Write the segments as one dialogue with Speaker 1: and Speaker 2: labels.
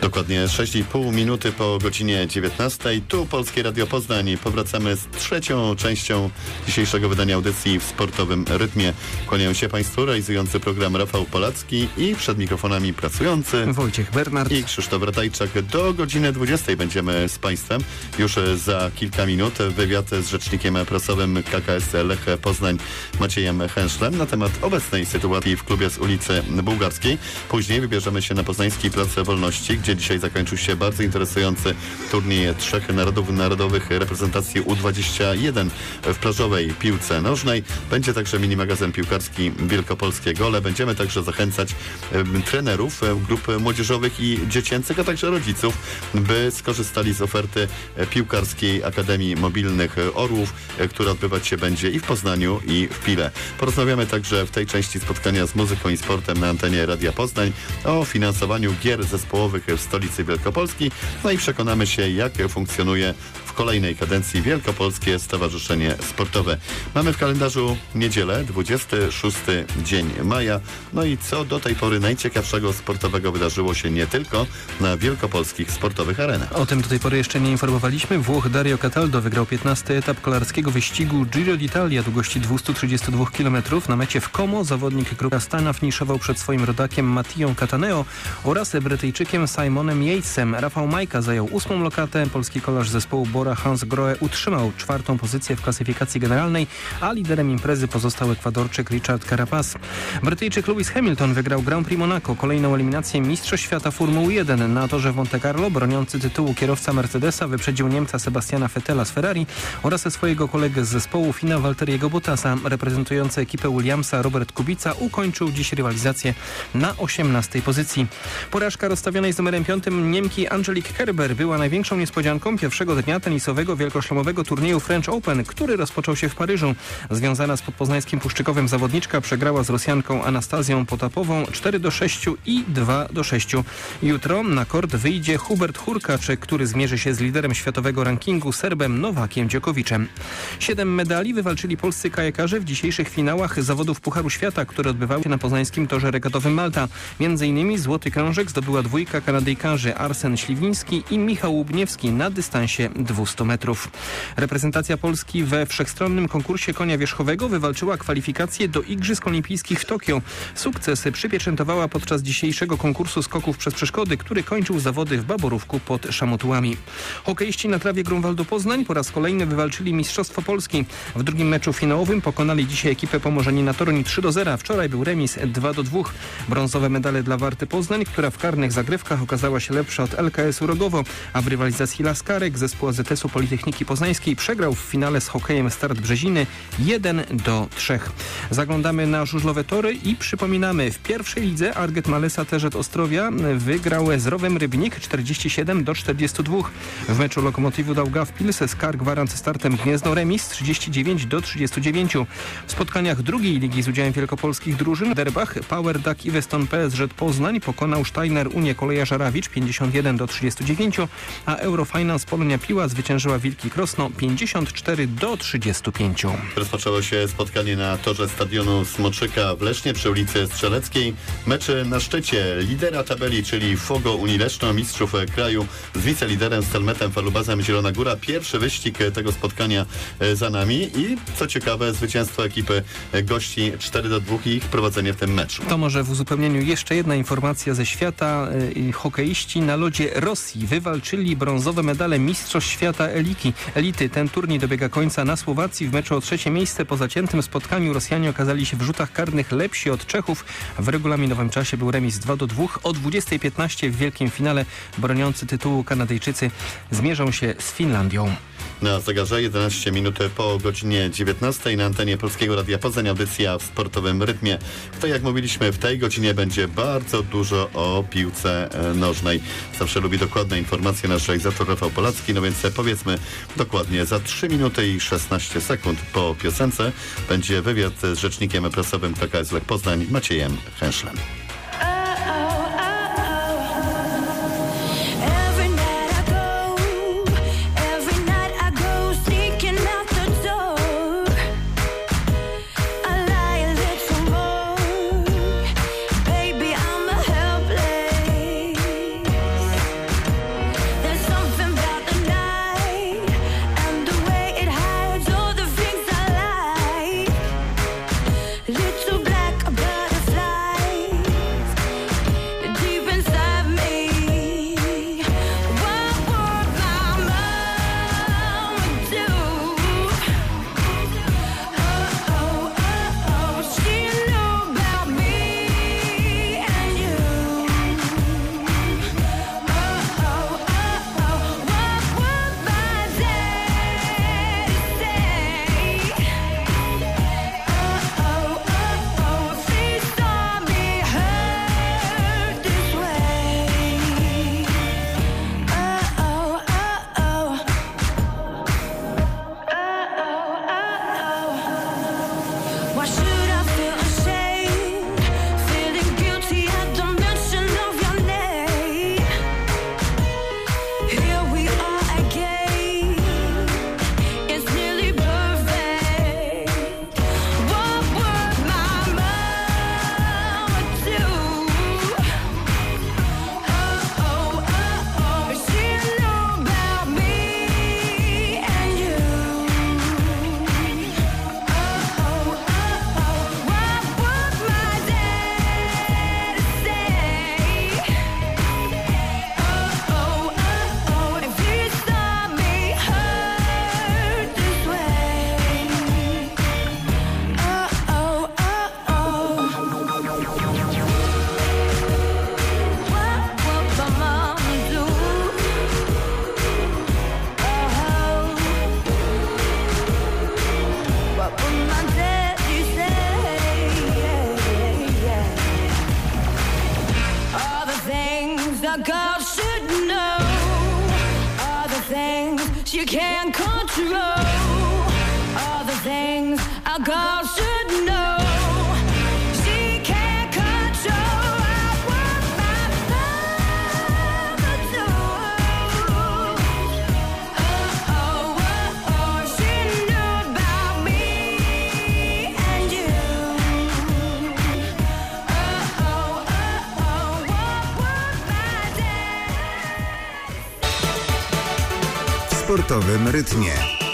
Speaker 1: Dokładnie 6,5 minuty po godzinie 19. Tu Polskie Radio Poznań. Powracamy z trzecią częścią dzisiejszego wydania audycji w sportowym rytmie. Kłaniają się Państwu realizujący program Rafał Polacki i przed mikrofonami pracujący
Speaker 2: Wojciech Bernard
Speaker 1: i Krzysztof Ratajczak. Do godziny 20 będziemy z Państwem. Już za kilka minut wywiad z rzecznikiem prasowym KKS Lech Poznań Maciejem Henszlem na temat obecnej sytuacji w klubie z ulicy Bułgarskiej. Później wybierzemy się na Poznański Plac Wolności, gdzie dzisiaj zakończył się bardzo interesujący turniej trzech narodowych reprezentacji U21 w plażowej piłce nożnej. Będzie także minimagazyn piłkarski Wielkopolskie Gole. Będziemy także zachęcać trenerów grup młodzieżowych i dziecięcych, a także rodziców, by skorzystali z oferty piłkarskiej Akademii Mobilnych Orłów, która odbywać się będzie i w Poznaniu, i w Pile. Porozmawiamy także w tej części spotkania z muzyką i sportem na antenie Radia Poznań o finansowaniu gier zespołowych w stolicy Wielkopolski. No i przekonamy się, jak funkcjonuje w kolejnej kadencji Wielkopolskie Stowarzyszenie Sportowe. Mamy w kalendarzu niedzielę, 26 dzień maja. No i co do tej pory najciekawszego sportowego wydarzyło się nie tylko na wielkopolskich sportowych arenach.
Speaker 2: O tym do tej pory jeszcze nie informowaliśmy. Włoch Dario Cataldo wygrał 15. etap kolarskiego wyścigu Giro d'Italia długości 232 km. Na mecie w Como zawodnik Kruka Stana finiszował przed swoim rodakiem Mattią Cataneo oraz Brytyjczykiem Simonem Yatesem. Rafał Majka zajął 8. lokatę. Polski kolarz zespołu Bora Hans Grohe utrzymał 4. pozycję w klasyfikacji generalnej, a liderem imprezy pozostał Ekwadorczyk Richard Carapaz. Brytyjczyk Lewis Hamilton wygrał Grand Prix Monaco, kolejną eliminację Mistrzostw Świata Formuły 1. Na torze w Monte Carlo broniący tytułu kierowca Mercedesa wyprzedził Niemca Sebastiana Vettela z Ferrari oraz swojego kolegę z zespołu Fina Valtteriego Bottasa. Reprezentujący ekipę Williamsa Robert Kubica ukończył dziś rywalizację na 18. pozycji. Porażka rozstawionej z numerem 5 Niemki Angelique Kerber była największą niespodzianką pierwszego dnia tenisowego wielkoszlemowego turnieju French Open, który rozpoczął się w Paryżu. Związana z podpoznańskim Puszczykowem zawodniczka przegrała z Rosjanką Anastazją Potapową 4-6 i 2-6. Jutro na kort wyjdzie Hubert Hurkacz, który zmierzy się z liderem światowego rankingu Serbem Nowakiem Djokoviczem. 7 medali wywalczyli polscy kajakarze w dzisiejszych finałach zawodów Pucharu Świata, które odbywały się na poznańskim torze regatowym Malta. Między innymi złoty krążek zdobyła dwójka Kanadyjkarzy Arsen Śliwiński i Michał Łubniewski na dystansie 200 metrów. Reprezentacja Polski we wszechstronnym konkursie konia wierzchowego wywalczyła kwalifikacje do Igrzysk Olimpijskich w Tokio. Sukces przypieczętowała podczas dzisiejszego konkursu skoków przez przeszkody, który kończył zawody w Baborówku pod Szamotułami. Hokeiści na trawie Grunwaldu Poznań po raz kolejny wywalczyli Mistrzostwo Polski. W drugim meczu finałowym pokonali dzisiaj ekipę Pomorzanin Toruń 3-0. Wczoraj był remis 2-2. Brązowe medale dla Warty Poznań, która w karnych zagrywkach okazała się lepsza od LKS-u Rogowo, a w rywalizacji Laskarek zespół AZS-u Politechniki Poznańskiej przegrał w finale z hokejem Start Brzeziny 1-3. Zaglądamy na żużlowe tory i przypominamy, w pierwszej lidze Arget Malesa Terzet Ostrowia wygrał z Rowem Rybnik 47-42. W meczu Lokomotywu Daugavpils z Kar Gwarant Startem Gniezno remis 39-39. W spotkaniach drugiej ligi z udziałem wielkopolskich drużyn Derbach Power Duck i Weston PSZ Poznań pokonał Steiner Unię Koleja Żarawicz 51-39, a Eurofinance Polonia Piła zwyciężyła Wilki Krosno 54-35.
Speaker 1: Rozpoczęło się spotkanie na torze stadionu Smoczyka w Lesznie przy ulicy Strzeleckiej. Mecz na szczycie lidera tabeli, czyli Fogo Unii Leszno, mistrzów kraju z wiceliderem Stelmetem Falubazem Zielona Góra. Pierwszy wyścig tego spotkania za nami i co ciekawe zwycięstwo ekipy gości 4-2 i ich prowadzenie w tym meczu.
Speaker 2: To może w uzupełnieniu jeszcze jedna informacja ze świata. Hokeiści na lodzie Rosji wywalczyli brązowe medale Mistrzostw Świata Elity. Ten turniej dobiega końca na Słowacji. W meczu o trzecie miejsce po zaciętym spotkaniu Rosjanie okazali się w rzutach karnych lepsi od Czechów. W regulaminowym czasie był remis 2-2. O 20:15 w wielkim finale broniący tytułu Kanadyjczycy zmierzą się z Finlandią.
Speaker 1: Na zegarze 11 minut po godzinie 19 na antenie Polskiego Radia Poznań audycja w sportowym rytmie. To jak mówiliśmy, w tej godzinie będzie bardzo dużo o piłce nożnej. Zawsze lubi dokładne informacje nasz realizator Rafał Polacki, no więc powiedzmy dokładnie za 3 minuty i 16 sekund po piosence będzie wywiad z rzecznikiem prasowym KKS Lech Poznań Maciejem Henszlem.
Speaker 3: should know are the things you can't control. All the things a girl should know. She can't control what my mama do. She knew about me and you.
Speaker 4: W sportowym rytmie.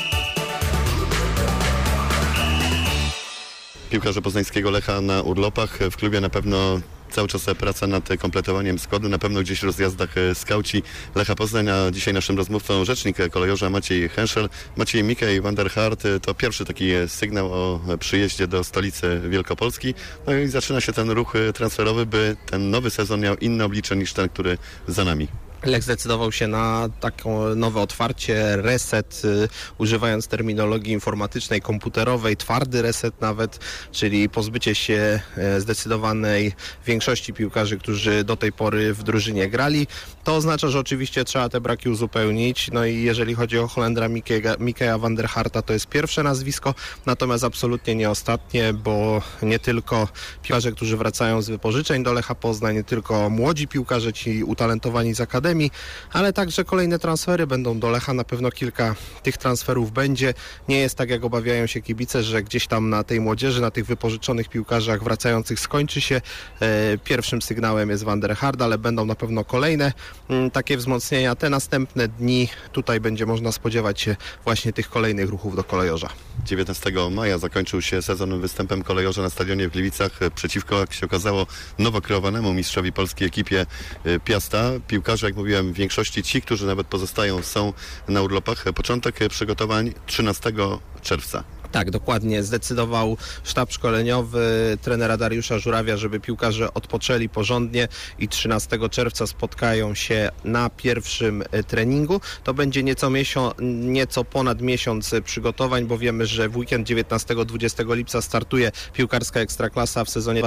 Speaker 1: Piłkarze poznańskiego Lecha na urlopach. W klubie na pewno cały czas praca nad kompletowaniem składu. Na pewno gdzieś w rozjazdach skauci Lecha Poznań, a dzisiaj naszym rozmówcą rzecznik kolejorza Maciej Henschel. Maciej, Mikael van der Hart to pierwszy taki sygnał o przyjeździe do stolicy Wielkopolski. No i zaczyna się ten ruch transferowy, by ten nowy sezon miał inne oblicze niż ten, który za nami.
Speaker 5: Lech zdecydował się na takie nowe otwarcie, reset, używając terminologii informatycznej, komputerowej, twardy reset nawet, czyli pozbycie się zdecydowanej większości piłkarzy, którzy do tej pory w drużynie grali. To oznacza, że oczywiście trzeba te braki uzupełnić. No i jeżeli chodzi o Holendra Mikaela van der Harta, to jest pierwsze nazwisko, natomiast absolutnie nie ostatnie, bo nie tylko piłkarze, którzy wracają z wypożyczeń do Lecha Poznań, nie tylko młodzi piłkarze, ci utalentowani z akademii, ale także kolejne transfery będą do Lecha. Na pewno kilka tych transferów będzie. Nie jest tak, jak obawiają się kibice, że gdzieś tam na tej młodzieży, na tych wypożyczonych piłkarzach wracających skończy się. Pierwszym sygnałem jest Van der Hart, ale będą na pewno kolejne takie wzmocnienia. Te następne dni tutaj będzie można spodziewać się właśnie tych kolejnych ruchów do kolejorza.
Speaker 1: 19 maja zakończył się sezon występem kolejorza na stadionie w Gliwicach przeciwko, jak się okazało, nowo kreowanemu mistrzowi polskiej ekipie Piasta. Piłkarze, jak mówiłem, w większości ci, którzy nawet pozostają, są na urlopach. Początek przygotowań 13 czerwca.
Speaker 5: Tak, dokładnie. Zdecydował sztab szkoleniowy trenera Dariusza Żurawia, żeby piłkarze odpoczęli porządnie i 13 czerwca spotkają się na pierwszym treningu. To będzie nieco ponad miesiąc przygotowań, bo wiemy, że w weekend 19-20 lipca startuje piłkarska Ekstraklasa w sezonie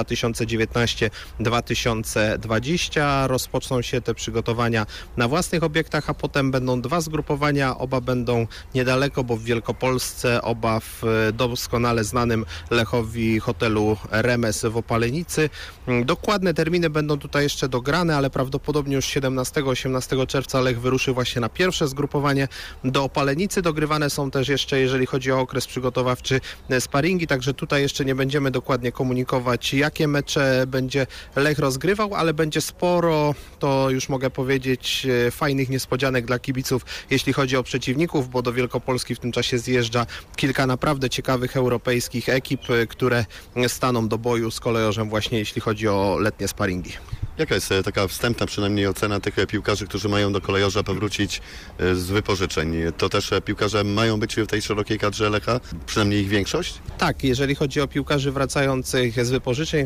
Speaker 5: 2019-2020. Rozpoczną się te przygotowania na własnych obiektach, a potem będą dwa zgrupowania. Oba będą niedaleko, bo w Wielkopolsce, oba w doskonale znanym Lechowi hotelu Remes w Opalenicy. Dokładne terminy będą tutaj jeszcze dograne, ale prawdopodobnie już 17-18 czerwca Lech wyruszy właśnie na pierwsze zgrupowanie do Opalenicy. Dogrywane są też jeszcze, jeżeli chodzi o okres przygotowawczy, sparingi, także tutaj jeszcze nie będziemy dokładnie komunikować, jakie mecze będzie Lech rozgrywał, ale będzie sporo, to już mogę powiedzieć, fajnych niespodzianek dla kibiców, jeśli chodzi o przeciwników, bo do Wielkopolski w tym czasie zjeżdża kilka naprawdę ciekawych europejskich ekip, które staną do boju z kolejorzem właśnie jeśli chodzi o letnie sparingi.
Speaker 1: Jaka jest taka wstępna przynajmniej ocena tych piłkarzy, którzy mają do kolejorza powrócić z wypożyczeń? To też piłkarze mają być w tej szerokiej kadrze Lecha? Przynajmniej ich większość?
Speaker 5: Tak, jeżeli chodzi o piłkarzy wracających z wypożyczeń,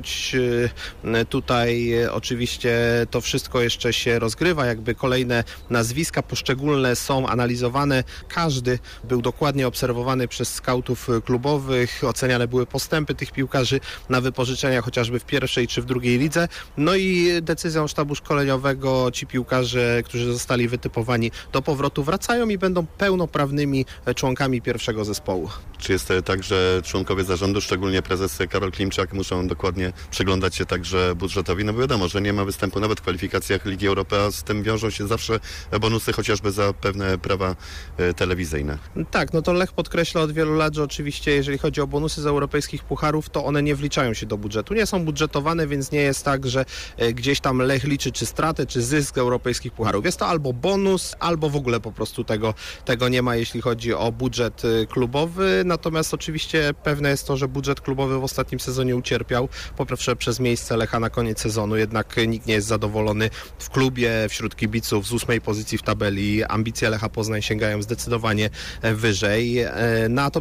Speaker 5: tutaj oczywiście to wszystko jeszcze się rozgrywa, jakby kolejne nazwiska poszczególne są analizowane. Każdy był dokładnie obserwowany przez skautów klubowych, oceniane były postępy tych piłkarzy na wypożyczeniach chociażby w pierwszej czy w drugiej lidze. No i decyzją sztabu szkoleniowego ci piłkarze, którzy zostali wytypowani do powrotu, wracają i będą pełnoprawnymi członkami pierwszego zespołu.
Speaker 1: Czy jest tak, że członkowie zarządu, szczególnie prezes Karol Klimczak, muszą dokładnie przyglądać się także budżetowi? No bo wiadomo, że nie ma występu nawet w kwalifikacjach Ligi Europy, a z tym wiążą się zawsze bonusy chociażby za pewne prawa telewizyjne. Tak,
Speaker 5: no to Lech podkreśla od wielu lat, że oczywiście jeżeli chodzi o bonusy z europejskich pucharów, to one nie wliczają się do budżetu. Nie są budżetowane, więc nie jest tak, że gdzieś tam Lech liczy czy stratę, czy zysk europejskich pucharów. Jest to albo bonus, albo w ogóle po prostu tego nie ma, jeśli chodzi o budżet klubowy. Natomiast oczywiście pewne jest to, że budżet klubowy w ostatnim sezonie ucierpiał. Po pierwsze przez miejsce Lecha na koniec sezonu, jednak nikt nie jest zadowolony w klubie, wśród kibiców z 8. pozycji w tabeli. Ambicje Lecha Poznań sięgają zdecydowanie wyżej. Na to przekłada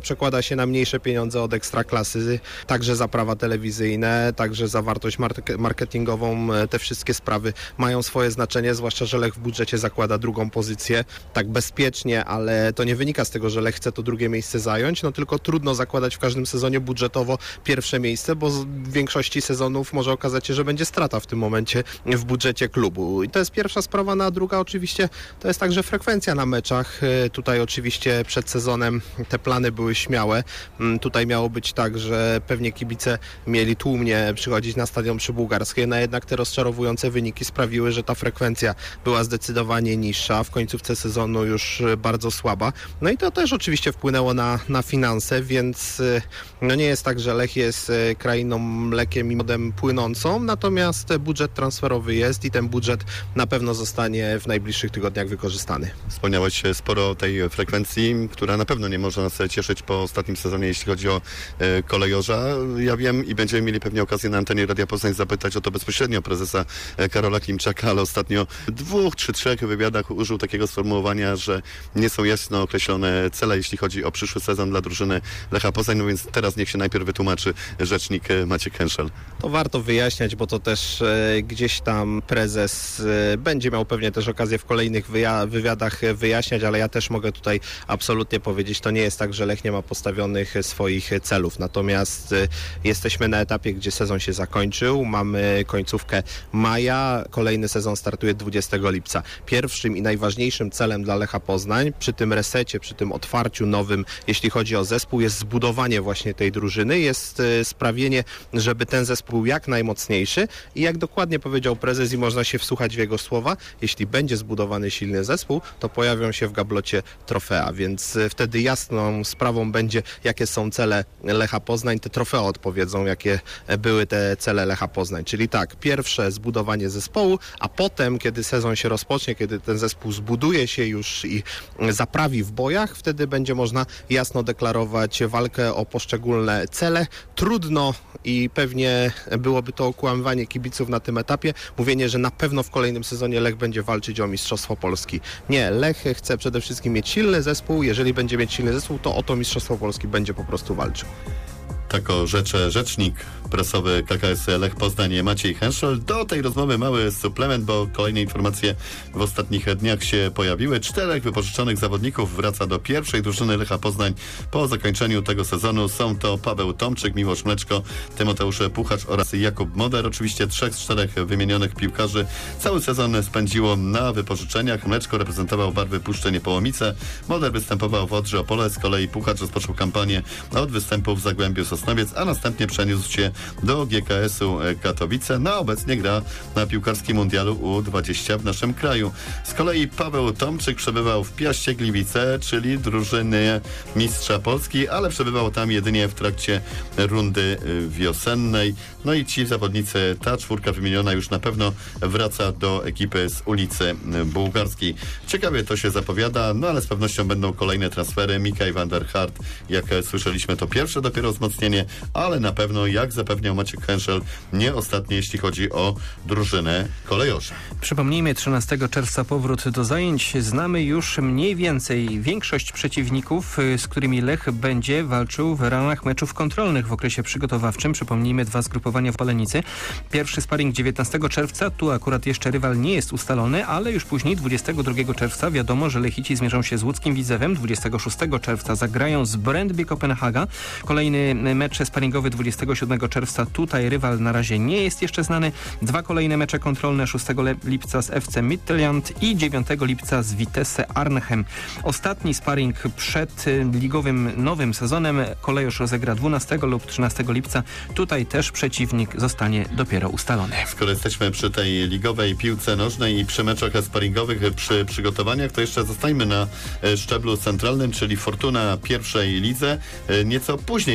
Speaker 5: składa się na mniejsze pieniądze od Ekstraklasy, także za prawa telewizyjne, także za wartość marketingową. Te wszystkie sprawy mają swoje znaczenie, zwłaszcza, że Lech w budżecie zakłada drugą pozycję, tak bezpiecznie, ale to nie wynika z tego, że Lech chce to drugie miejsce zająć, no tylko trudno zakładać w każdym sezonie budżetowo pierwsze miejsce, bo w większości sezonów może okazać się, że będzie strata w tym momencie w budżecie klubu. I to jest pierwsza sprawa, a druga oczywiście to jest także frekwencja na meczach. Tutaj oczywiście przed sezonem te plany były śmiałe. Tutaj miało być tak, że pewnie kibice mieli tłumnie przychodzić na stadion przybułgarskie, no jednak te rozczarowujące wyniki sprawiły, że ta frekwencja była zdecydowanie niższa, w końcówce sezonu już bardzo słaba. No i to też oczywiście wpłynęło na finanse, więc no nie jest tak, że Lech jest krainą mlekiem i miodem płynącą, natomiast budżet transferowy jest i ten budżet na pewno zostanie w najbliższych tygodniach wykorzystany.
Speaker 1: Wspomniałeś sporo o tej frekwencji, która na pewno nie może nas cieszyć po ostatnim sezonie, jeśli chodzi o kolejorza. Ja wiem i będziemy mieli pewnie okazję na antenie Radia Poznań zapytać o to bezpośrednio prezesa Karola Klimczaka, ale ostatnio w 2 czy 3 wywiadach użył takiego sformułowania, że nie są jasno określone cele, jeśli chodzi o przyszły sezon dla drużyny Lecha Poznań, no więc teraz niech się najpierw wytłumaczy rzecznik Maciek Henschel.
Speaker 5: To warto wyjaśniać, bo to też gdzieś tam prezes będzie miał pewnie też okazję w kolejnych wywiadach wyjaśniać, ale ja też mogę tutaj absolutnie powiedzieć, to nie jest tak, że Lech nie ma postawionych swoich celów, natomiast jesteśmy na etapie, gdzie sezon się zakończył, mamy końcówkę maja, kolejny sezon startuje 20 lipca. Pierwszym i najważniejszym celem dla Lecha Poznań przy tym resecie, przy tym otwarciu nowym, jeśli chodzi o zespół, jest zbudowanie właśnie tej drużyny, jest sprawienie, żeby ten zespół był jak najmocniejszy i jak dokładnie powiedział prezes i można się wsłuchać w jego słowa, jeśli będzie zbudowany silny zespół, to pojawią się w gablocie trofea, więc wtedy jasną sprawą będzie, jakie są cele Lecha Poznań, te trofea odpowiedzą, jakie były te cele Lecha Poznań, czyli tak, pierwsze zbudowanie zespołu, a potem, kiedy sezon się rozpocznie, kiedy ten zespół zbuduje się już i zaprawi w bojach, wtedy będzie można jasno deklarować walkę o poszczególne cele. Trudno i pewnie byłoby to okłamywanie kibiców na tym etapie, mówienie, że na pewno w kolejnym sezonie Lech będzie walczyć o Mistrzostwo Polski. Nie, Lech chce przede wszystkim mieć silny zespół, jeżeli będzie mieć silny zespół, to o to Mistrzostwo Polski będzie po prostu walczył.
Speaker 1: Tak o rzecznik prasowy KKS Lech Poznań Maciej Henschel. Do tej rozmowy mały suplement, bo kolejne informacje w ostatnich dniach się pojawiły. 4 wypożyczonych zawodników wraca do pierwszej drużyny Lecha Poznań po zakończeniu tego sezonu. Są to Paweł Tomczyk, Miłosz Mleczko, Tymoteusz Puchacz oraz Jakub Moder. Oczywiście 3 z 4 wymienionych piłkarzy cały sezon spędziło na wypożyczeniach. Mleczko reprezentował barwy Puszczy Niepołomice. Moder występował w Odrze Opole. Z kolei Puchacz rozpoczął kampanię od występu w Zagłębiu Sosnowiec, a następnie przeniósł się do GKS-u Katowice. No, obecnie gra na piłkarskim mundialu U20 w naszym kraju. Z kolei Paweł Tomczyk przebywał w Piaście Gliwice, czyli drużyny mistrza Polski, ale przebywał tam jedynie w trakcie rundy wiosennej. No i ci zawodnicy, ta 4 wymieniona już na pewno wraca do ekipy z ulicy Bułgarskiej. Ciekawie to się zapowiada, no ale z pewnością będą kolejne transfery. Mikael van der Hart, jak słyszeliśmy, to pierwsze dopiero wzmocnienie, ale na pewno, jak zapewniał Maciek Henschel, nie ostatnie, jeśli chodzi o drużynę kolejorza.
Speaker 2: Przypomnijmy, 13 czerwca powrót do zajęć. Znamy już mniej więcej większość przeciwników, z którymi Lech będzie walczył w ramach meczów kontrolnych w okresie przygotowawczym. Przypomnijmy 2 zgrupowania w Palenicy. Pierwszy sparring 19 czerwca, tu akurat jeszcze rywal nie jest ustalony, ale już później 22 czerwca wiadomo, że Lechici zmierzą się z łódzkim Widzewem. 26 czerwca zagrają z Brøndby Kopenhaga. Kolejny mecz sparingowy 27 czerwca. Tutaj rywal na razie nie jest jeszcze znany. 2 kolejne mecze kontrolne 6 lipca z FC Midtjylland i 9 lipca z Vitesse Arnhem. Ostatni sparring przed ligowym nowym sezonem kolejorz rozegra 12 lub 13 lipca. Tutaj też przeciwnik zostanie dopiero ustalony.
Speaker 1: Skoro jesteśmy przy tej ligowej piłce nożnej i przy meczach sparingowych, przy przygotowaniach, to jeszcze zostańmy na szczeblu centralnym, czyli Fortuna pierwszej lidze. Nieco później od Lechitu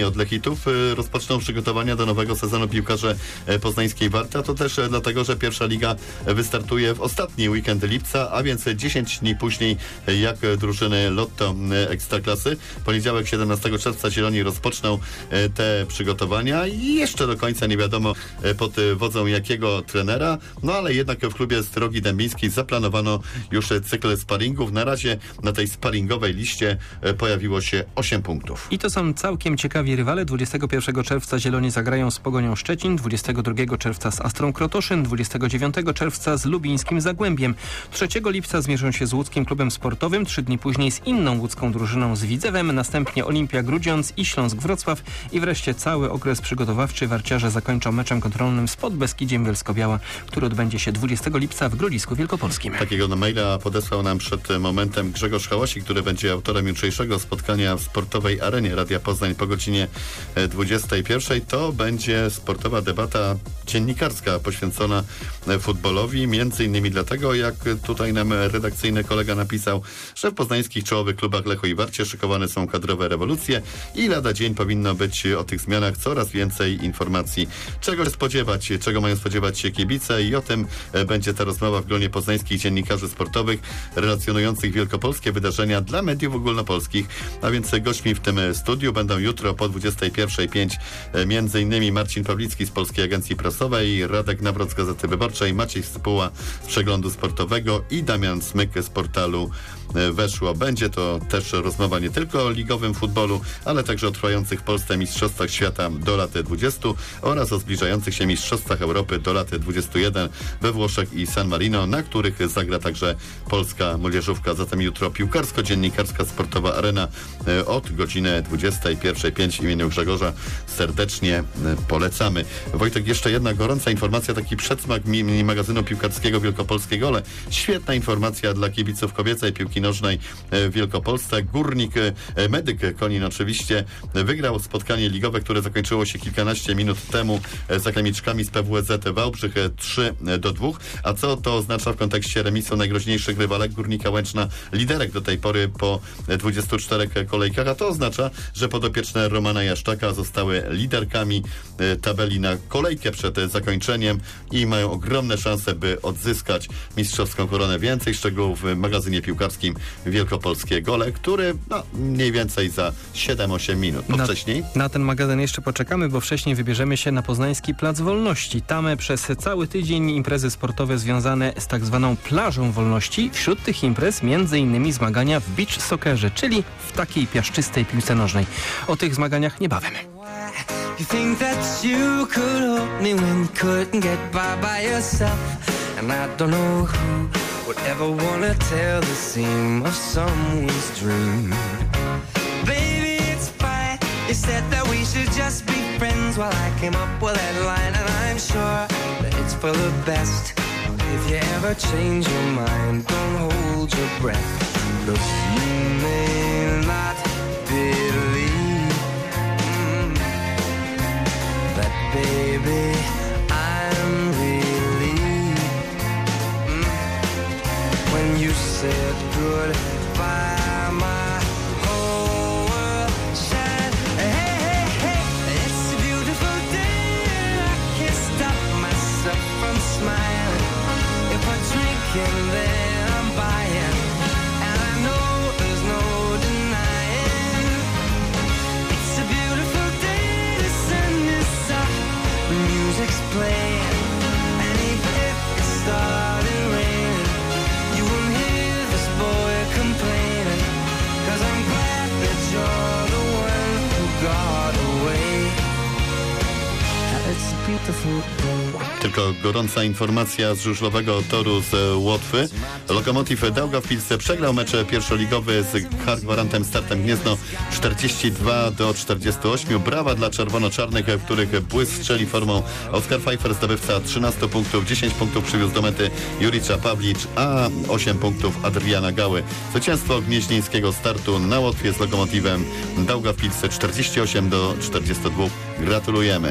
Speaker 1: punktów. Rozpoczną przygotowania do nowego sezonu piłkarze poznańskiej Warty, a to też dlatego, że pierwsza liga wystartuje w ostatni weekend lipca, a więc 10 dni później jak drużyny Lotto Ekstraklasy. Poniedziałek 17 czerwca Zieloni rozpoczną te przygotowania i jeszcze do końca nie wiadomo pod wodzą jakiego trenera, no ale jednak w klubie Srogi Dębińskiej zaplanowano już cykl sparingów. Na razie na tej sparingowej liście pojawiło się 8 punktów.
Speaker 2: I to są całkiem ciekawi rywale. 21 czerwca Zieloni zagrają z Pogonią Szczecin, 22 czerwca z Astrą Krotoszyn, 29 czerwca z Lubińskim Zagłębiem. 3 lipca zmierzą się z Łódzkim Klubem Sportowym, 3 dni później z inną łódzką drużyną z Widzewem, następnie Olimpia Grudziądz i Śląsk Wrocław i wreszcie cały okres przygotowawczy warciarze zakończą meczem kontrolnym z Podbeskidziem Bielsko-Biała, który odbędzie się 20 lipca w Grodzisku Wielkopolskim.
Speaker 1: Takiego maila podesłał nam przed momentem Grzegorz Hałasik, który będzie autorem jutrzejszego spotkania w sportowej arenie Radia Poznań po godzinie 21. To będzie sportowa debata dziennikarska poświęcona futbolowi. Między innymi dlatego, jak tutaj nam redakcyjny kolega napisał, że w poznańskich czołowych klubach Lechu i Warcie szykowane są kadrowe rewolucje i lada dzień powinno być o tych zmianach coraz więcej informacji. Czego mają spodziewać się kibice i o tym będzie ta rozmowa w gronie poznańskich dziennikarzy sportowych relacjonujących wielkopolskie wydarzenia dla mediów ogólnopolskich. A więc gośćmi w tym studiu będą jutro po 21:05 między innymi Marcin Pawlicki z Polskiej Agencji Prasowej, Radek Nawrot z Gazety Wyborczej, Maciej Sypuła z Przeglądu Sportowego i Damian Smyk z portalu Weszło. Będzie to też rozmowa nie tylko o ligowym futbolu, ale także o trwających w Polsce Mistrzostwach Świata do lat 20 oraz o zbliżających się Mistrzostwach Europy do lat 21 we Włoszech i San Marino, na których zagra także polska młodzieżówka. Zatem jutro piłkarsko-dziennikarska sportowa arena od godziny 21:05 w imieniu Grzegorza serdecznie polecamy. Wojtek, jeszcze jedna gorąca informacja, taki przedsmak magazynu piłkarskiego wielkopolskiego, ale świetna informacja dla kibiców kobiecej piłki nożnej w Wielkopolsce. Górnik Medyk Konin oczywiście wygrał spotkanie ligowe, które zakończyło się kilkanaście minut temu z akademiczkami z PWSZ Wałbrzych 3-2. A co to oznacza w kontekście remisu najgroźniejszych rywalek Górnika Łęczna, liderek do tej pory po 24 kolejkach? A to oznacza, że podopieczne Romana Jaszczaka zostały liderkami tabeli na kolejkę przed zakończeniem i mają ogromne szanse, by odzyskać mistrzowską koronę. Więcej szczegółów w magazynie piłkarskim Wielkopolskie Gole, który mniej więcej za 7-8 minut. Wcześniej?
Speaker 2: Na ten magazyn jeszcze poczekamy, bo wcześniej wybierzemy się na Poznański Plac Wolności. Tam przez cały tydzień imprezy sportowe związane z tak zwaną Plażą Wolności. Wśród tych imprez m.in. zmagania w beach soccerze, czyli w takiej piaszczystej piłce nożnej. O tych zmaganiach niebawem.
Speaker 6: You think that you could hold me when you couldn't get by yourself. And I don't know who would ever wanna tell the seam of someone's dream. Baby, it's fine. You said that we should just be friends while I came up with that line. And I'm sure that it's for the best. If you ever change your mind, don't hold your breath. Look, you may not believe that, baby, I'm relieved when you said goodbye. My whole world shined. Hey, hey, hey, it's a beautiful day and I can't stop myself from smiling. If I drink and then I'm buying, and I know there's no denying. It's a beautiful day, the sun is up, the music's playing, and even if it started raining, you won't hear this boy complaining, 'cause I'm glad that you're the one who got away. It's a beautiful day.
Speaker 1: Tylko gorąca informacja z żużlowego toru z Łotwy. Lokomotiv Daugavpils przegrał mecz pierwszoligowy z Hardwarantem Startem Gniezno 42-48. Brawa dla czerwono-czarnych, w których błysk strzeli formą Oskar Pfeiffer, zdobywca 13 punktów, 10 punktów przywiózł do mety Juricza Pawlicz, a 8 punktów Adriana Gały. Zwycięstwo gnieźnieńskiego startu na Łotwie z Lokomotivem Daugavpils 48-42. Gratulujemy.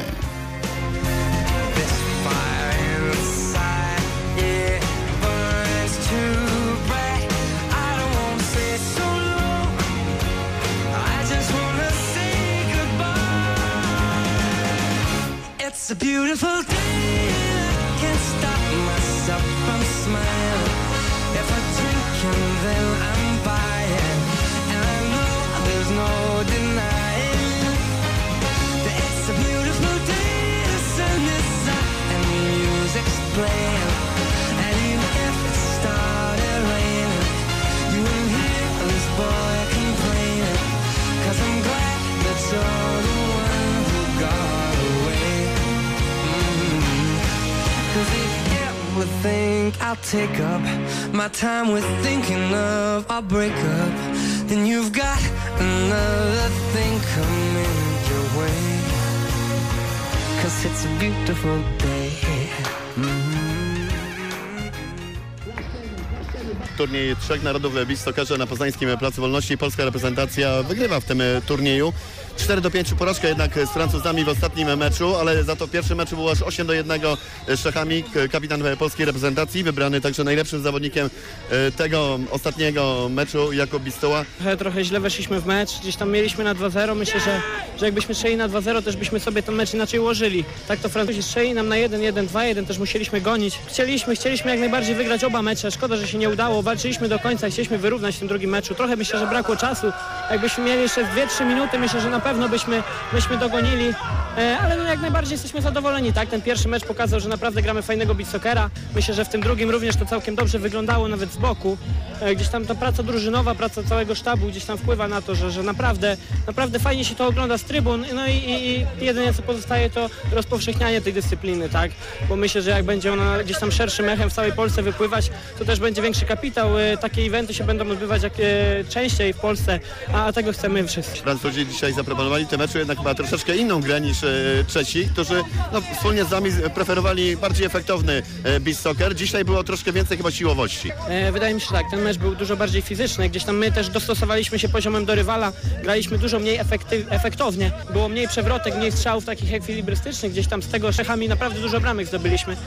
Speaker 6: It's a beautiful day. I can't stop myself from smiling. If I drink and then I'm buying, and I know there's no denying that it's a beautiful day. The sun is up and the music's playing, and even if it started raining, you won't hear this boy complaining, 'cause I'm glad that you're the one who got away. 'Cause if you ever think I'll take up my time with thinking of our breakup, then you've got another thing coming your way. 'Cause it's a beautiful day.
Speaker 1: Turniej Trzech Narodów w beach soccerze na poznańskim Placu Wolności. Polska reprezentacja wygrywa w tym turnieju. 4-5 porażka jednak z Francuzami w ostatnim meczu, ale za to w pierwszym meczu było aż 8-1 z Czechami. Kapitan polskiej reprezentacji, wybrany także najlepszym zawodnikiem tego ostatniego meczu, Jakub Bistuła.
Speaker 7: Trochę źle weszliśmy w mecz, gdzieś tam mieliśmy na 2-0, myślę, że jakbyśmy strzeli na 2-0, też byśmy sobie ten mecz inaczej ułożyli. Tak to Francuzi strzeli nam na 1-1, 2-1, też musieliśmy gonić. Chcieliśmy jak najbardziej wygrać oba mecze, szkoda, że się nie udało, walczyliśmy do końca, chcieliśmy wyrównać w tym drugim meczu. Trochę myślę, że brakło czasu, jakbyśmy mieli jeszcze 2-3 minuty, myślę, że na pewno byśmy dogonili, ale no jak najbardziej jesteśmy zadowoleni, tak? Ten pierwszy mecz pokazał, że naprawdę gramy fajnego beach soccera. Myślę, że w tym drugim również to całkiem dobrze wyglądało, nawet z boku. Gdzieś tam ta praca drużynowa, praca całego sztabu gdzieś tam wpływa na to, że naprawdę fajnie się to ogląda z trybun, no i jedynie co pozostaje to rozpowszechnianie tej dyscypliny, tak? Bo myślę, że jak będzie ona gdzieś tam szerszym echem w całej Polsce wypływać, to też będzie większy kapitał. Takie eventy się będą odbywać częściej w Polsce, a tego chcemy wszyscy.
Speaker 1: Francuzi dzisiaj zaproponowali w tym meczu jednak chyba troszeczkę inną grę niż Czesi, którzy wspólnie z nami preferowali bardziej efektowny beach soccer. Dzisiaj było troszkę więcej chyba siłowości.
Speaker 7: Wydaje mi się, że tak, ten mecz był dużo bardziej fizyczny, gdzieś tam my też dostosowaliśmy się poziomem do rywala, graliśmy dużo mniej efektownie, było mniej przewrotek, mniej strzałów takich ekwilibrystycznych, gdzieś tam z tego Czechami naprawdę dużo bramek zdobyliśmy.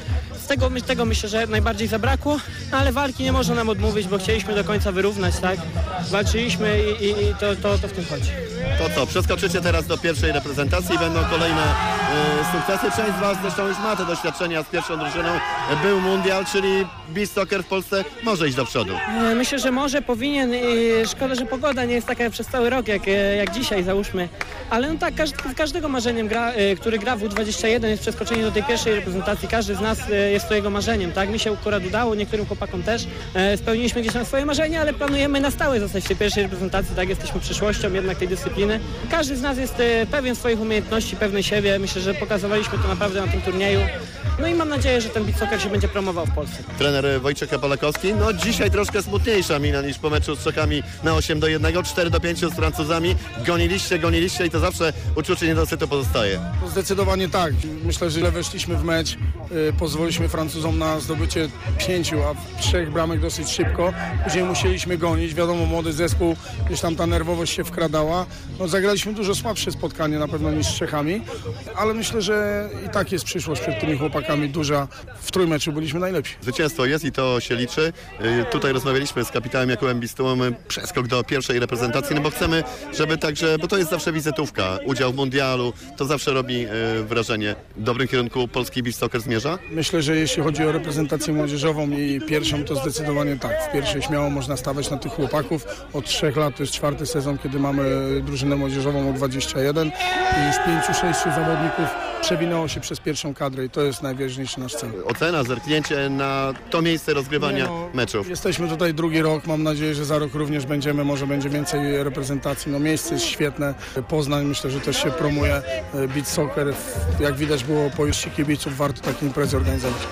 Speaker 7: Z tego myślę, że najbardziej zabrakło, no ale walki nie można nam odmówić, bo chcieliśmy do końca wyrównać, tak? Walczyliśmy i to w tym chodzi.
Speaker 1: To co, przeskoczycie teraz do pierwszej reprezentacji, będą kolejne sukcesy. Część z was zresztą już ma te doświadczenia z pierwszą drużyną. Był mundial, czyli beach soccer w Polsce może iść do przodu.
Speaker 7: Myślę, że może, powinien. Szkoda, że pogoda nie jest taka jak przez cały rok, jak dzisiaj załóżmy. Ale no tak, każdego marzeniem, który gra w U21 jest przeskoczenie do tej pierwszej reprezentacji. Każdy z nas jest to jego marzeniem, tak? Mi się akurat udało, niektórym chłopakom też. Spełniliśmy gdzieś tam swoje marzenia, ale planujemy na stałe zostać w tej pierwszej reprezentacji, tak? Jesteśmy przyszłością jednak tej dyscypliny. Każdy z nas jest pewien swoich umiejętności, pewny siebie. Myślę, że pokazywaliśmy to naprawdę na tym turnieju. No i mam nadzieję, że ten beach soccer się będzie promował w Polsce.
Speaker 1: Trener Wojciech Polakowski, no dzisiaj troszkę smutniejsza mina niż po meczu z Czechami na 8-1, 4-5 z Francuzami. Goniliście i to zawsze uczucie niedosytu pozostaje.
Speaker 8: Zdecydowanie tak. Myślę, że źle weszliśmy w mecz. Pozwoliliśmy Francuzom na zdobycie 5, a 3 bramek dosyć szybko. Później musieliśmy gonić. Wiadomo, młody zespół, gdzieś tam ta nerwowość się wkradała. No, zagraliśmy dużo słabsze spotkanie na pewno niż z Czechami, ale myślę, że i tak jest przyszłość przed tymi chłopakami duża. W trójmeczu byliśmy najlepsi.
Speaker 1: Zwycięstwo jest i to się liczy. Tutaj rozmawialiśmy z kapitanem Jakubem Bistułą, przeskok do pierwszej reprezentacji, no bo chcemy, żeby także, bo to jest zawsze wizytówka, udział w mundialu, to zawsze robi wrażenie. W dobrym kierunku polski beach soccer zmierza?
Speaker 8: Myślę, że jeśli chodzi o reprezentację młodzieżową i pierwszą, to zdecydowanie tak. W pierwszej śmiało można stawiać na tych chłopaków. Od 3 lat to jest 4. sezon, kiedy mamy drużynę młodzieżową U21 i już 5-6 zawodników przewinęło się przez pierwszą kadrę i to jest najważniejszy nasz cel.
Speaker 1: Ocena, zerknięcie na to miejsce rozgrywania meczów.
Speaker 8: Jesteśmy tutaj drugi rok, mam nadzieję, że za rok również będziemy, może będzie więcej reprezentacji. No miejsce jest świetne, Poznań myślę, że też się promuje beach soccer. Jak widać było po ilości kibiców, warto takie imprezy organizować.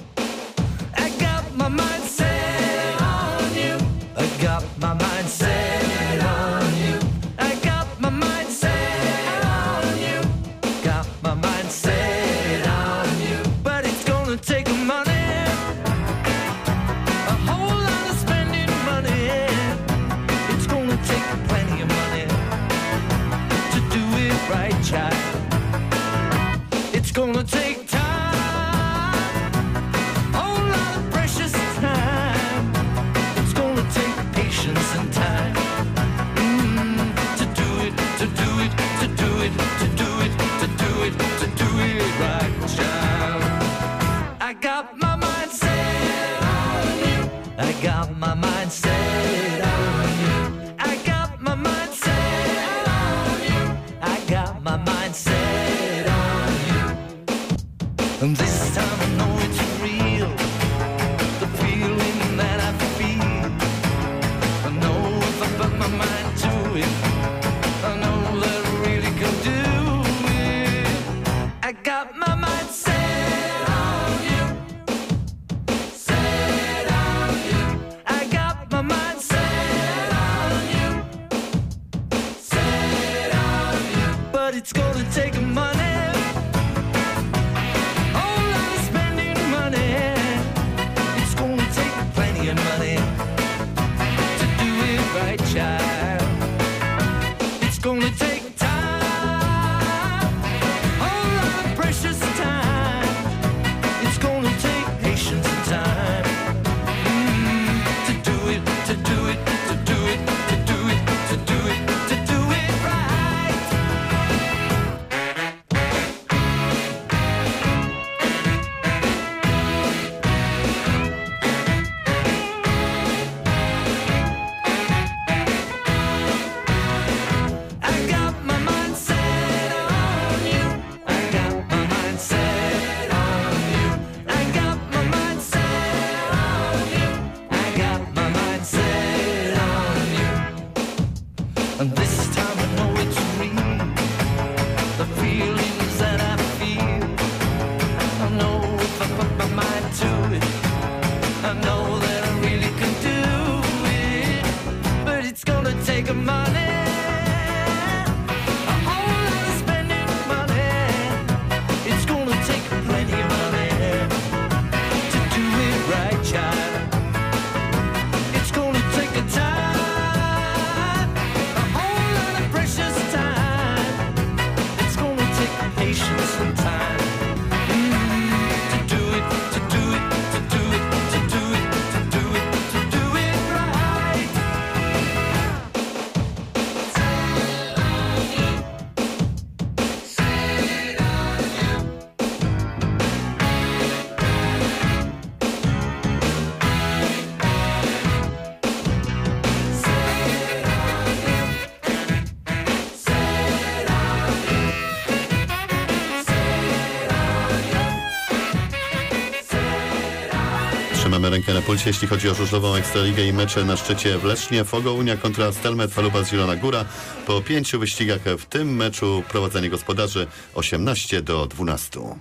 Speaker 6: I got my mind set on you. I got my mind set on you. I got my mind set on you. Got my mind set on you. But it's gonna take money, a whole lot of spending money. It's gonna take plenty of money to do it right, child. It's gonna take time. And time. mind set on you. I got my mind set on you. I got my mind set on you. And this time I know it's real. The feeling that I feel. I know if I put my mind to it, I know that I really can do it. I got my mind set on you. Set on you. I got my mind set on you. Set on you. But it's gonna take money. Whole lot of spending money. It's gonna take plenty of money to do it right, child. It's gonna take time, whole lot of precious time. It's gonna take patience and time to do it, to do it, to do it, to do it, to do it, to do it right. I got my mind set on you. I got my mind set on you. I got my mind set on you. I got my mind set on you. And this time I know it's real. The feelings that I feel. I know if I put my mind to it, I know that I really can do it. But it's gonna take a money. A whole lot of spending money. It's gonna take plenty of money to do it right, child. It's gonna take a time, a whole lot of precious time. It's gonna take patience and time to do it, to do it, to do it, to do it, to do it, to do it right.
Speaker 1: Trzymamy rękę na pulsie, jeśli chodzi o żużlową Ekstraligę i mecze na szczycie w Lesznie. Fogo Unia kontra Stelmet Faluba z Zielona Góra. Po 5 wyścigach w tym meczu prowadzenie gospodarzy 18-12.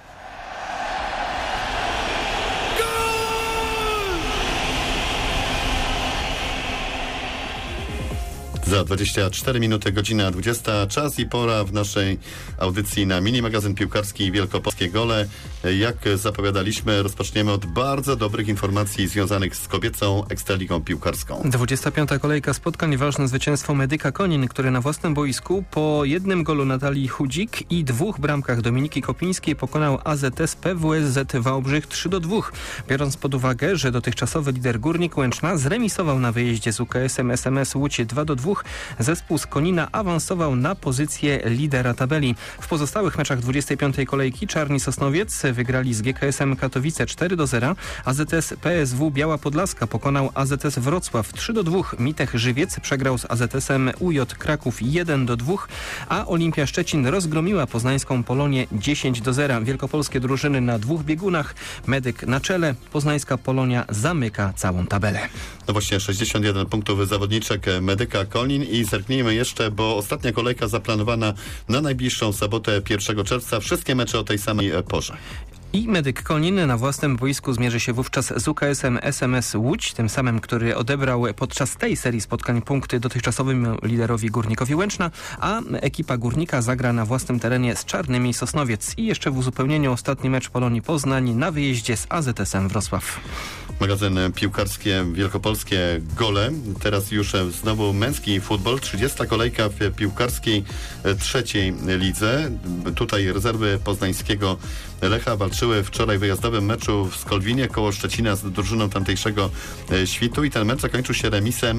Speaker 1: Za 24 minuty, godzina 20. Czas i pora w naszej audycji na mini magazyn piłkarski Wielkopolskie Gole. Jak zapowiadaliśmy, rozpoczniemy od bardzo dobrych informacji związanych z kobiecą Ekstraligą piłkarską.
Speaker 2: 25. kolejka spotkań, ważne zwycięstwo Medyka Konin, który na własnym boisku po jednym golu Natalii Chudzik i 2 bramkach Dominiki Kopińskiej pokonał AZS PWSZ Wałbrzych 3-2. Biorąc pod uwagę, że dotychczasowy lider Górnik Łęczna zremisował na wyjeździe z UKS-em SMS Łódź 2-2, zespół z Konina awansował na pozycję lidera tabeli. W pozostałych meczach 25. kolejki Czarni Sosnowiec wygrali z GKS-em Katowice 4-0, AZS PSW Biała Podlaska pokonał AZS Wrocław 3-2, Mitech Żywiec przegrał z AZS-em UJ Kraków 1-2, a Olimpia Szczecin rozgromiła poznańską Polonię 10-0. Wielkopolskie drużyny na 2 biegunach, Medyk na czele, poznańska Polonia zamyka całą tabelę.
Speaker 1: No właśnie, 61 punktów zawodniczek Medyka Konin i zerknijmy jeszcze, bo ostatnia kolejka zaplanowana na najbliższą sobotę 1 czerwca. Wszystkie mecze o tej samej porze.
Speaker 2: I Medyk Konin na własnym boisku zmierzy się wówczas z UKS-em SMS Łódź, tym samym, który odebrał podczas tej serii spotkań punkty dotychczasowym liderowi Górnikowi Łęczna, a ekipa Górnika zagra na własnym terenie z Czarnymi Sosnowiec. I jeszcze w uzupełnieniu ostatni mecz Polonii Poznań na wyjeździe z AZS-em Wrocław.
Speaker 1: Magazyn piłkarskie Wielkopolskie Gole. Teraz już znowu męski futbol. 30. kolejka w piłkarskiej trzeciej lidze. Tutaj rezerwy poznańskiego Lecha walczą walczyły wczoraj w wyjazdowym meczu w Skolwinie koło Szczecina z drużyną tamtejszego Świtu i ten mecz zakończył się remisem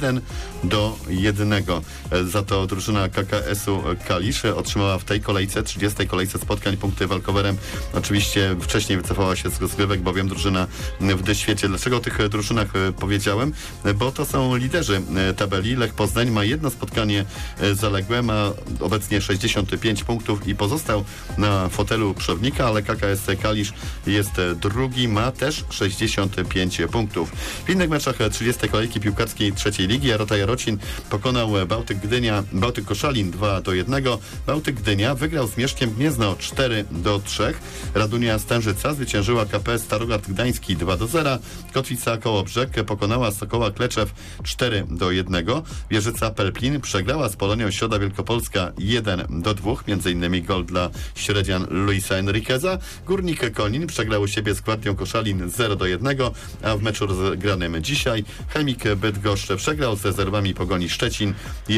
Speaker 1: 1-1. Za to drużyna KKS-u Kalisz otrzymała w tej kolejce, 30. kolejce spotkań punkty walkowerem. Oczywiście wcześniej wycofała się z rozgrywek, bowiem drużyna w D-świecie. Dlaczego o tych drużynach powiedziałem? Bo to są liderzy tabeli. Lech Poznań ma jedno spotkanie zaległe, ma obecnie 65 punktów i pozostał na fotelu przewodnika, ale KKS Kalisz jest drugi, ma też 65 punktów. W innych meczach 30. kolejki piłkarskiej trzeciej ligi Jarota Jarocin pokonał Bałtyk Koszalin 2-1. Bałtyk Gdynia wygrał z Mieszkiem Gniezno 4-3. Radunia Stężyca zwyciężyła KPS Starogard Gdański 2-0. Kotwica Kołobrzeg pokonała Sokoła Kleczew 4-1. Wieżyca Pelplin przegrała z Polonią Środa Wielkopolska 1-2. Między innymi gol dla średzian Luisa Enriqueza. Górnik Konin przegrał u siebie z Gwardią Koszalin 0-1, a w meczu rozegranym dzisiaj Chemik Bydgoszcz przegrał z rezerwami Pogoni Szczecin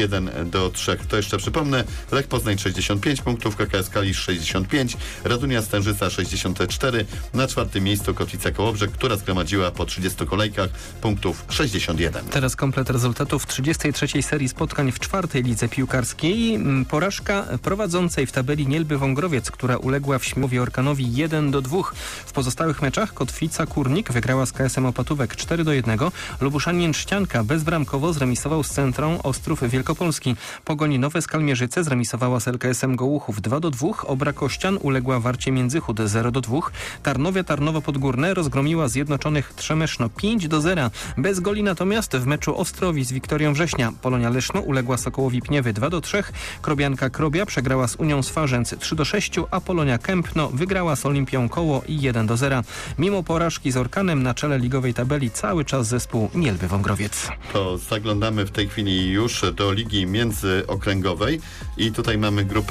Speaker 1: 1-3. To jeszcze przypomnę, Lech Poznań 65 punktów, KKS Kalisz 65, Radunia Stężyca 64, na czwartym miejscu Kotwica Kołobrzeg, która zgromadziła po 30 kolejkach punktów 61.
Speaker 2: Teraz komplet rezultatów 33. serii spotkań w czwartej lidze piłkarskiej. Porażka prowadzącej w tabeli Nielby Wągrowiec, która uległa w Śmiełowie Orkanowi 1-2. W pozostałych meczach Kotwica Kurnik wygrała z KS-em Opatówek 4-1. Lubuszanin Trzcianka bezbramkowo zremisował z Centrą Ostrów Wielkopolski. Pogoń Nowe Skalmierzyce zremisowała z LKS-em Gołuchów 2-2. Obra Kościan uległa Warcie Międzychód 0-2. Tarnowia Tarnowo Podgórne rozgromiła Zjednoczonych Trzemeszno 5-0. Bez goli natomiast w meczu Ostrowi z Wiktorią Września. Polonia Leszno uległa Sokołowi Pniewy 2-3. Krobianka Krobia przegrała z Unią Swarzędz 3-6, a Polonia Kępno wygrała z Olimpią Koło i 1-0. Mimo porażki z Orkanem na czele ligowej tabeli cały czas zespół Nielby Wągrowiec.
Speaker 1: To zaglądamy w tej chwili już do ligi międzyokręgowej i tutaj mamy grupę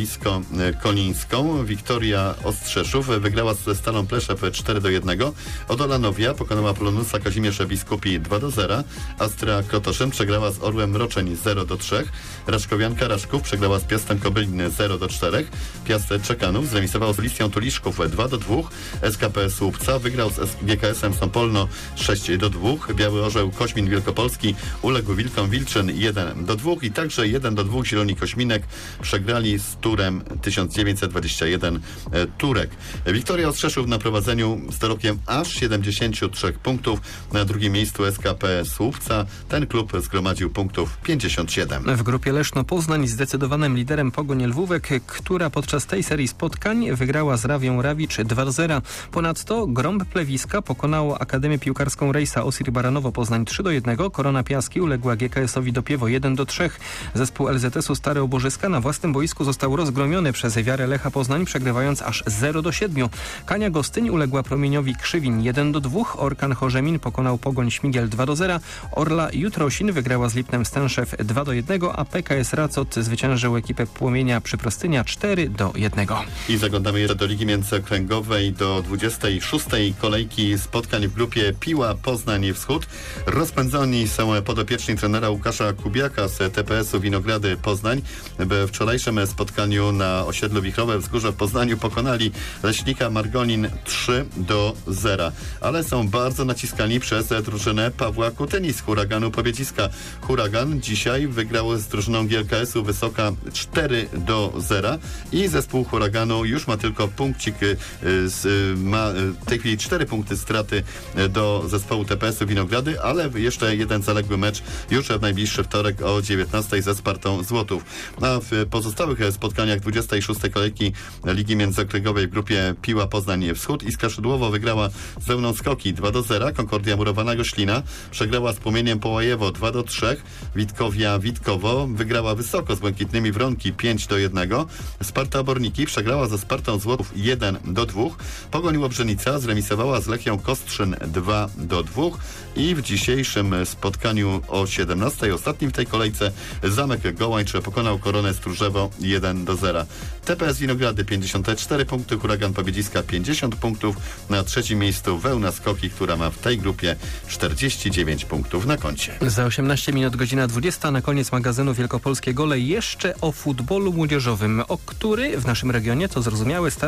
Speaker 1: kalisko-konińską. Wiktoria Ostrzeszów wygrała ze Stalą Pleszew 4-1. Odolanowia pokonała Polonusa Kazimierz Biskupi 2-0. Astra Krotoszyn przegrała z Orłem Roczeń 0-3. Raszkowianka Raszków przegrała z Piastem Kobylin 0-4. Piast Czekanów zremisował z Listią Tuliszków 2-2. SKP Słupca wygrał z GKS-em Sąpolno 6-2. Biały Orzeł Koźmin Wielkopolski uległ Wilkom Wilczyn 1-2 i także 1-2 Zieloni Koźminek przegrali z Turem 1921 Turek. Wiktoria Ostrzeszów na prowadzeniu z dorobkiem aż 73 punktów. Na drugim miejscu SKP Słupca. Ten klub zgromadził punktów 57.
Speaker 2: W grupie Leszno Poznań zdecydowanym liderem Pogoń Lwówek, która podczas tej serii spotkań wygrała z Rawią Rawicz 2-0. Ponadto Grąb Plewiska pokonało Akademię Piłkarską Rejsa Osir Baranowo Poznań 3-1. Korona Piaski uległa GKS-owi Dopiewo 1-3. Zespół LZS-u Stare Oborzyska na własnym boisku został rozgromiony przez Wiarę Lecha Poznań, przegrywając aż 0-7. Kania Gostyń uległa Promieniowi Krzywin 1-2. Orkan Chorzemin pokonał Pogoń Śmigiel 2-0. Orla Jutrosin wygrała z Lipnem Stęszew 2-1, a PKS Racot zwyciężył ekipę Płomienia Przyprostynia 4-1.
Speaker 1: I zaglądamy jeszcze do ligi międzyokręgowej, do 26. kolejki spotkań w grupie Piła Poznań Wschód. Rozpędzoni są podopieczni trenera Łukasza Kubiaka z TPS-u Winogrady Poznań. W wczorajszym spotkaniu na osiedlu Wichrowe Wzgórze w Poznaniu pokonali Leśnika Margonin 3-0. Ale są bardzo naciskani przez drużynę Pawła Kutyni z Huraganu Pobiedziska. Huragan dzisiaj wygrał z drużyną GLKS-u Wysoka 4-0 i zespół Huraganu już ma tylko punkcik, ma w tej chwili 4 punkty straty do zespołu TPS-u Winogrady, ale jeszcze jeden zaległy mecz już w najbliższy wtorek o 19 ze Spartą Złotów. A w pozostałych spotkaniach 26. kolejki Ligi Międzyokręgowej w grupie Piła Poznań Wschód Iskra Szydłowo wygrała z Wełną Skoki 2-0. Konkordia Murowana Goślina przegrała z Płomieniem Połajewo 2-3. Witkowia Witkowo wygrała wysoko z Błękitnymi Wronki 5-1. Sparta Oborniki przegrała ze Spartą Złotów 1-2. Pogoń Łobrzenica zremisowała z Lechią Kostrzyn 2-2 i w dzisiejszym spotkaniu o 17, ostatnim w tej kolejce, Zamek Gołańcz pokonał Koronę Stróżewo 1-0. TPS Winogrady 54 punkty, Huragan Pobiedziska 50 punktów, na trzecim miejscu Wełna Skoki, która ma w tej grupie 49 punktów na koncie.
Speaker 2: Za 18 minut godzina 20, na koniec magazynu Wielkopolskie Gole jeszcze o futbolu młodzieżowym, o który w naszym regionie, to zrozumiałe, stara się dbać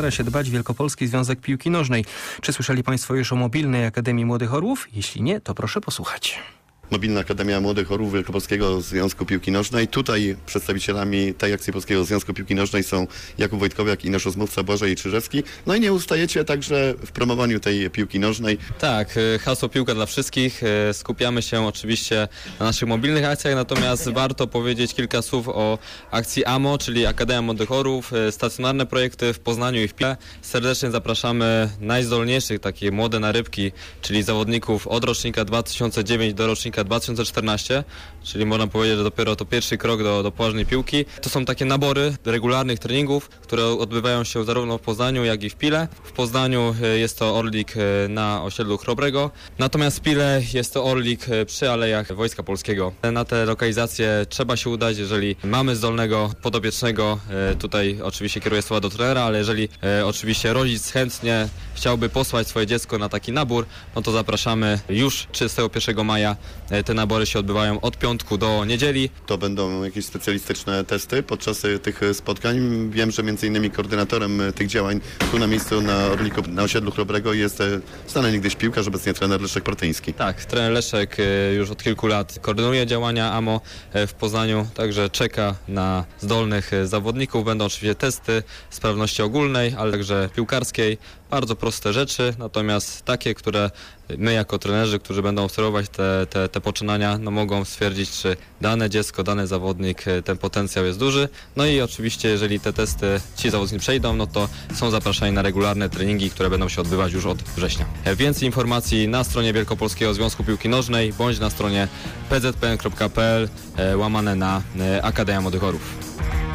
Speaker 2: realizować Wielkopolski Związek Piłki Nożnej. Czy słyszeli Państwo już o Mobilnej Akademii Młodych Orłów? Jeśli nie, to proszę posłuchać.
Speaker 1: Mobilna Akademia Młodych Orłów Wielkopolskiego Związku Piłki Nożnej. Tutaj przedstawicielami tej akcji Polskiego Związku Piłki Nożnej są Jakub Wojtkowiak i nasz rozmówca Błażej Czyżewski. No i nie ustajecie także w promowaniu tej piłki nożnej.
Speaker 9: Tak, hasło piłka dla wszystkich. Skupiamy się oczywiście na naszych mobilnych akcjach, natomiast warto powiedzieć kilka słów o akcji AMO, czyli Akademia Młodych Orłów. Stacjonarne projekty w Poznaniu i w Pile. Serdecznie zapraszamy najzdolniejszych, takie młode narybki, czyli zawodników od rocznika 2009 do rocznika 2014, czyli można powiedzieć, że dopiero to pierwszy krok do poważnej piłki. To są takie nabory regularnych treningów, które odbywają się zarówno w Poznaniu, jak i w Pile. W Poznaniu jest to Orlik na osiedlu Chrobrego, natomiast w Pile jest to Orlik przy Alejach Wojska Polskiego. Na te lokalizacje trzeba się udać, jeżeli mamy zdolnego podopiecznego, tutaj oczywiście kieruję słowa do trenera, ale jeżeli oczywiście rodzic chętnie chciałby posłać swoje dziecko na taki nabór, no to zapraszamy już 31 maja. Te nabory się odbywają od piątku do niedzieli.
Speaker 1: To będą jakieś specjalistyczne testy podczas tych spotkań. Wiem, że między innymi koordynatorem tych działań tu na miejscu na Orliku, na osiedlu Chrobrego jest znany niegdyś piłkarz, obecnie trener Leszek Partyński.
Speaker 9: Tak, trener Leszek już od kilku lat koordynuje działania AMO w Poznaniu, także czeka na zdolnych zawodników. Będą oczywiście testy sprawności ogólnej, ale także piłkarskiej. Bardzo proste rzeczy, natomiast takie, które my jako trenerzy, którzy będą obserwować te poczynania, no mogą stwierdzić, czy dane dziecko, dany zawodnik, ten potencjał jest duży. No i oczywiście, jeżeli te testy ci zawodnicy przejdą, no to są zapraszani na regularne treningi, które będą się odbywać już od września. Więcej informacji na stronie Wielkopolskiego Związku Piłki Nożnej, bądź na stronie pzpn.pl / Akademia Młodych Orłów.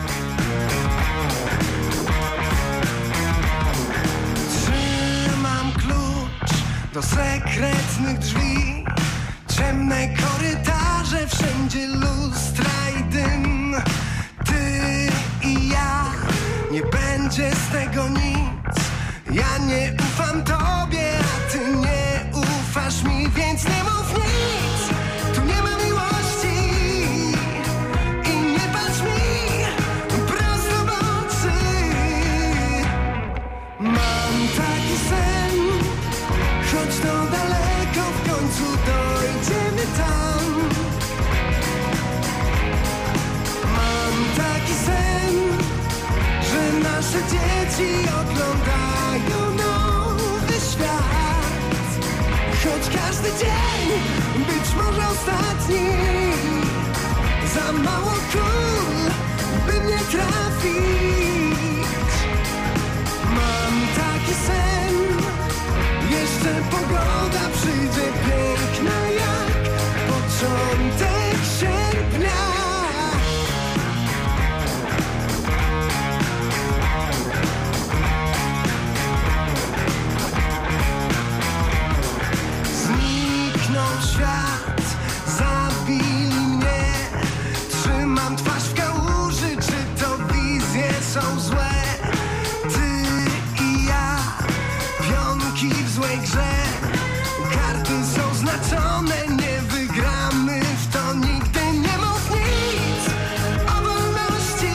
Speaker 6: Do sekretnych drzwi, ciemne korytarze, wszędzie lustra i dym. Ty i ja, nie będzie z tego nic. Ja nie ufam tobie, a ty nie ufasz mi, więc nie mów nic. Tu nie ma miłości i nie patrz mi prosto w oczy. Mam taki sen, choć to daleko, w końcu dojdziemy tam. Mam taki sen, że nasze dzieci oglądają nowy świat. Choć każdy dzień być może ostatni, za mało kul, by mnie trafić. Mam taki sen, jeszcze pogoda przyjdzie piękna jak początek sierpnia. Zniknął świat, zabili mnie. Trzymam twarz w kałuży, czy to wizje są złe? W złej grze karty są znaczone, nie wygramy w to nigdy. Nie mów nic o wolności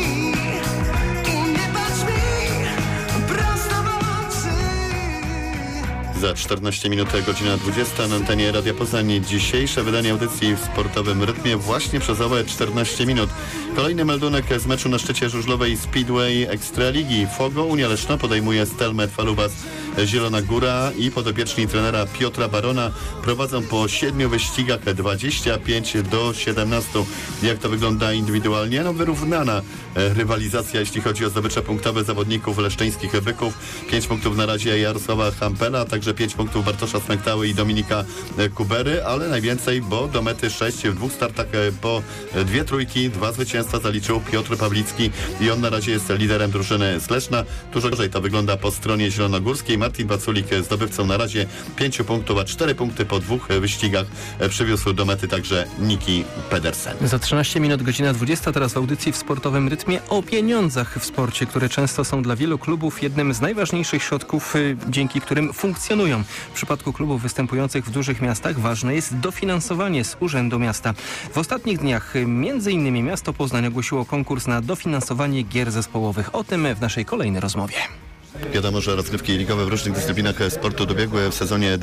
Speaker 6: i nie patrz mi prosto w oczy.
Speaker 1: Za 14 minut, godzina 20 na antenie Radia Poznań. Dzisiejsze wydanie audycji w sportowym rytmie właśnie przez owe 14 minut. Kolejny meldunek z meczu na szczycie żużlowej Speedway Ekstraligi. Fogo Unia Leszno podejmuje Stelmet Falubas Zielona Góra i podopieczni trenera Piotra Barona prowadzą po 7 wyścigach 25-17. Jak to wygląda indywidualnie? No wyrównana rywalizacja, jeśli chodzi o zdobycze punktowe zawodników leszczyńskich byków. 5 punktów na razie Jarosława Hampela, także 5 punktów Bartosza Smektały i Dominika Kubery, ale najwięcej, bo do mety 6 w 2 startach po 2 trójki, 2 zwycięstwa zaliczył Piotr Pawlicki i on na razie jest liderem drużyny z Leszna. Dużo gorzej to wygląda po stronie zielonogórskiej. Martin Waculik zdobywcą na razie 5 punktów, a 4 punkty po 2 wyścigach przywiózł do mety także Niki Pedersen.
Speaker 2: Za 13 minut, godzina 20, teraz w audycji w sportowym rytmie o pieniądzach w sporcie, które często są dla wielu klubów jednym z najważniejszych środków, dzięki którym funkcjonują. W przypadku klubów występujących w dużych miastach ważne jest dofinansowanie z Urzędu Miasta. W ostatnich dniach m.in. miasto Poznań ogłosiło konkurs na dofinansowanie gier zespołowych. O tym w naszej kolejnej rozmowie.
Speaker 1: Wiadomo, że rozgrywki ligowe w różnych dyscyplinach sportu dobiegły w sezonie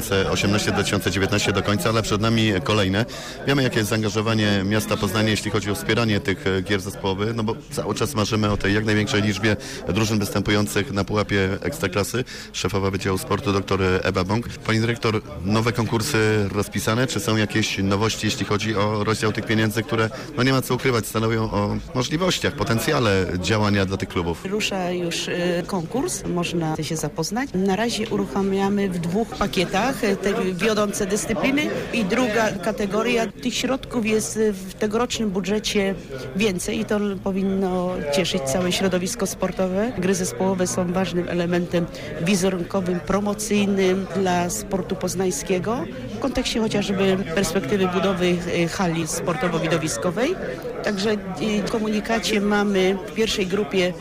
Speaker 1: 2018-2019 do końca, ale przed nami kolejne. Wiemy, jakie jest zaangażowanie miasta Poznania, jeśli chodzi o wspieranie tych gier zespołowych, no bo cały czas marzymy o tej jak największej liczbie drużyn występujących na pułapie Ekstraklasy. Szefowa Wydziału Sportu dr Ewa Bąk. Pani dyrektor, nowe konkursy rozpisane, czy są jakieś nowości, jeśli chodzi o rozdział tych pieniędzy, które, no nie ma co ukrywać, stanowią o możliwościach, potencjale działania dla tych klubów?
Speaker 10: Rusza już konkurs, można się zapoznać. Na razie uruchamiamy w 2 pakietach te wiodące dyscypliny i druga kategoria. Tych środków jest w tegorocznym budżecie więcej i to powinno cieszyć całe środowisko sportowe. Gry zespołowe są ważnym elementem wizerunkowym, promocyjnym dla sportu poznańskiego w kontekście chociażby perspektywy budowy hali sportowo-widowiskowej. Także w komunikacie mamy w pierwszej grupie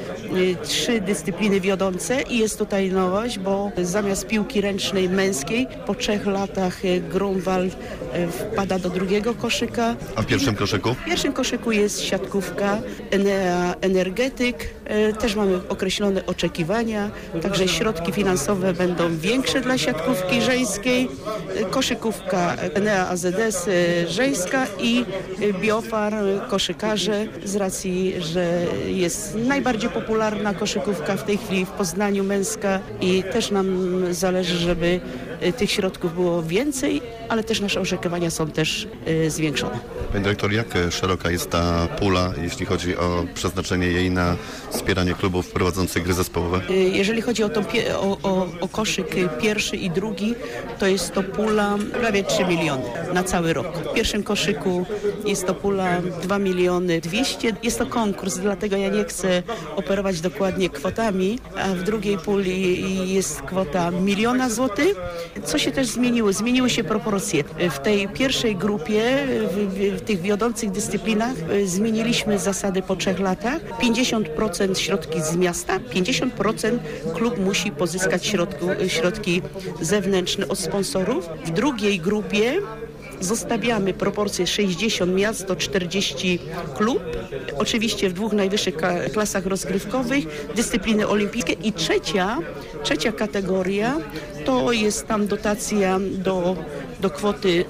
Speaker 10: 3 dyscypliny wiodące i jest tutaj nowość, bo zamiast piłki ręcznej męskiej po 3 latach Grunwald wpada do drugiego koszyka.
Speaker 1: A w pierwszym koszyku?
Speaker 10: W pierwszym koszyku jest siatkówka Enea Energetyk. Też mamy określone oczekiwania, także środki finansowe będą większe dla siatkówki żeńskiej. Koszykówka Enea AZS żeńska i Biofar koszykarze z racji, że jest najbardziej popularna koszykówka w tej chwili w Poznaniu męska i też nam zależy, żeby tych środków było więcej, ale też nasze oczekiwania są też zwiększone.
Speaker 1: Pani dyrektor, jak szeroka jest ta pula, jeśli chodzi o przeznaczenie jej na wspieranie klubów prowadzących gry zespołowe?
Speaker 10: Jeżeli chodzi o koszyk pierwszy i drugi, to jest to pula prawie 3 miliony na cały rok. W pierwszym koszyku jest to pula 2 miliony 200. Jest to konkurs, dlatego ja nie chcę operować dokładnie kwotami, a w drugiej puli jest kwota 1 miliona złotych. Co się też zmieniło? Zmieniły się proporcje. W tej pierwszej grupie, w tych wiodących dyscyplinach zmieniliśmy zasady po 3 latach. 50% środki z miasta, 50% klub musi pozyskać środki zewnętrzne od sponsorów. W drugiej grupie zostawiamy proporcje 60 miasto, 40 klub. Oczywiście w 2 najwyższych klasach rozgrywkowych, dyscypliny olimpijskie i trzecia kategoria to jest tam dotacja do kwoty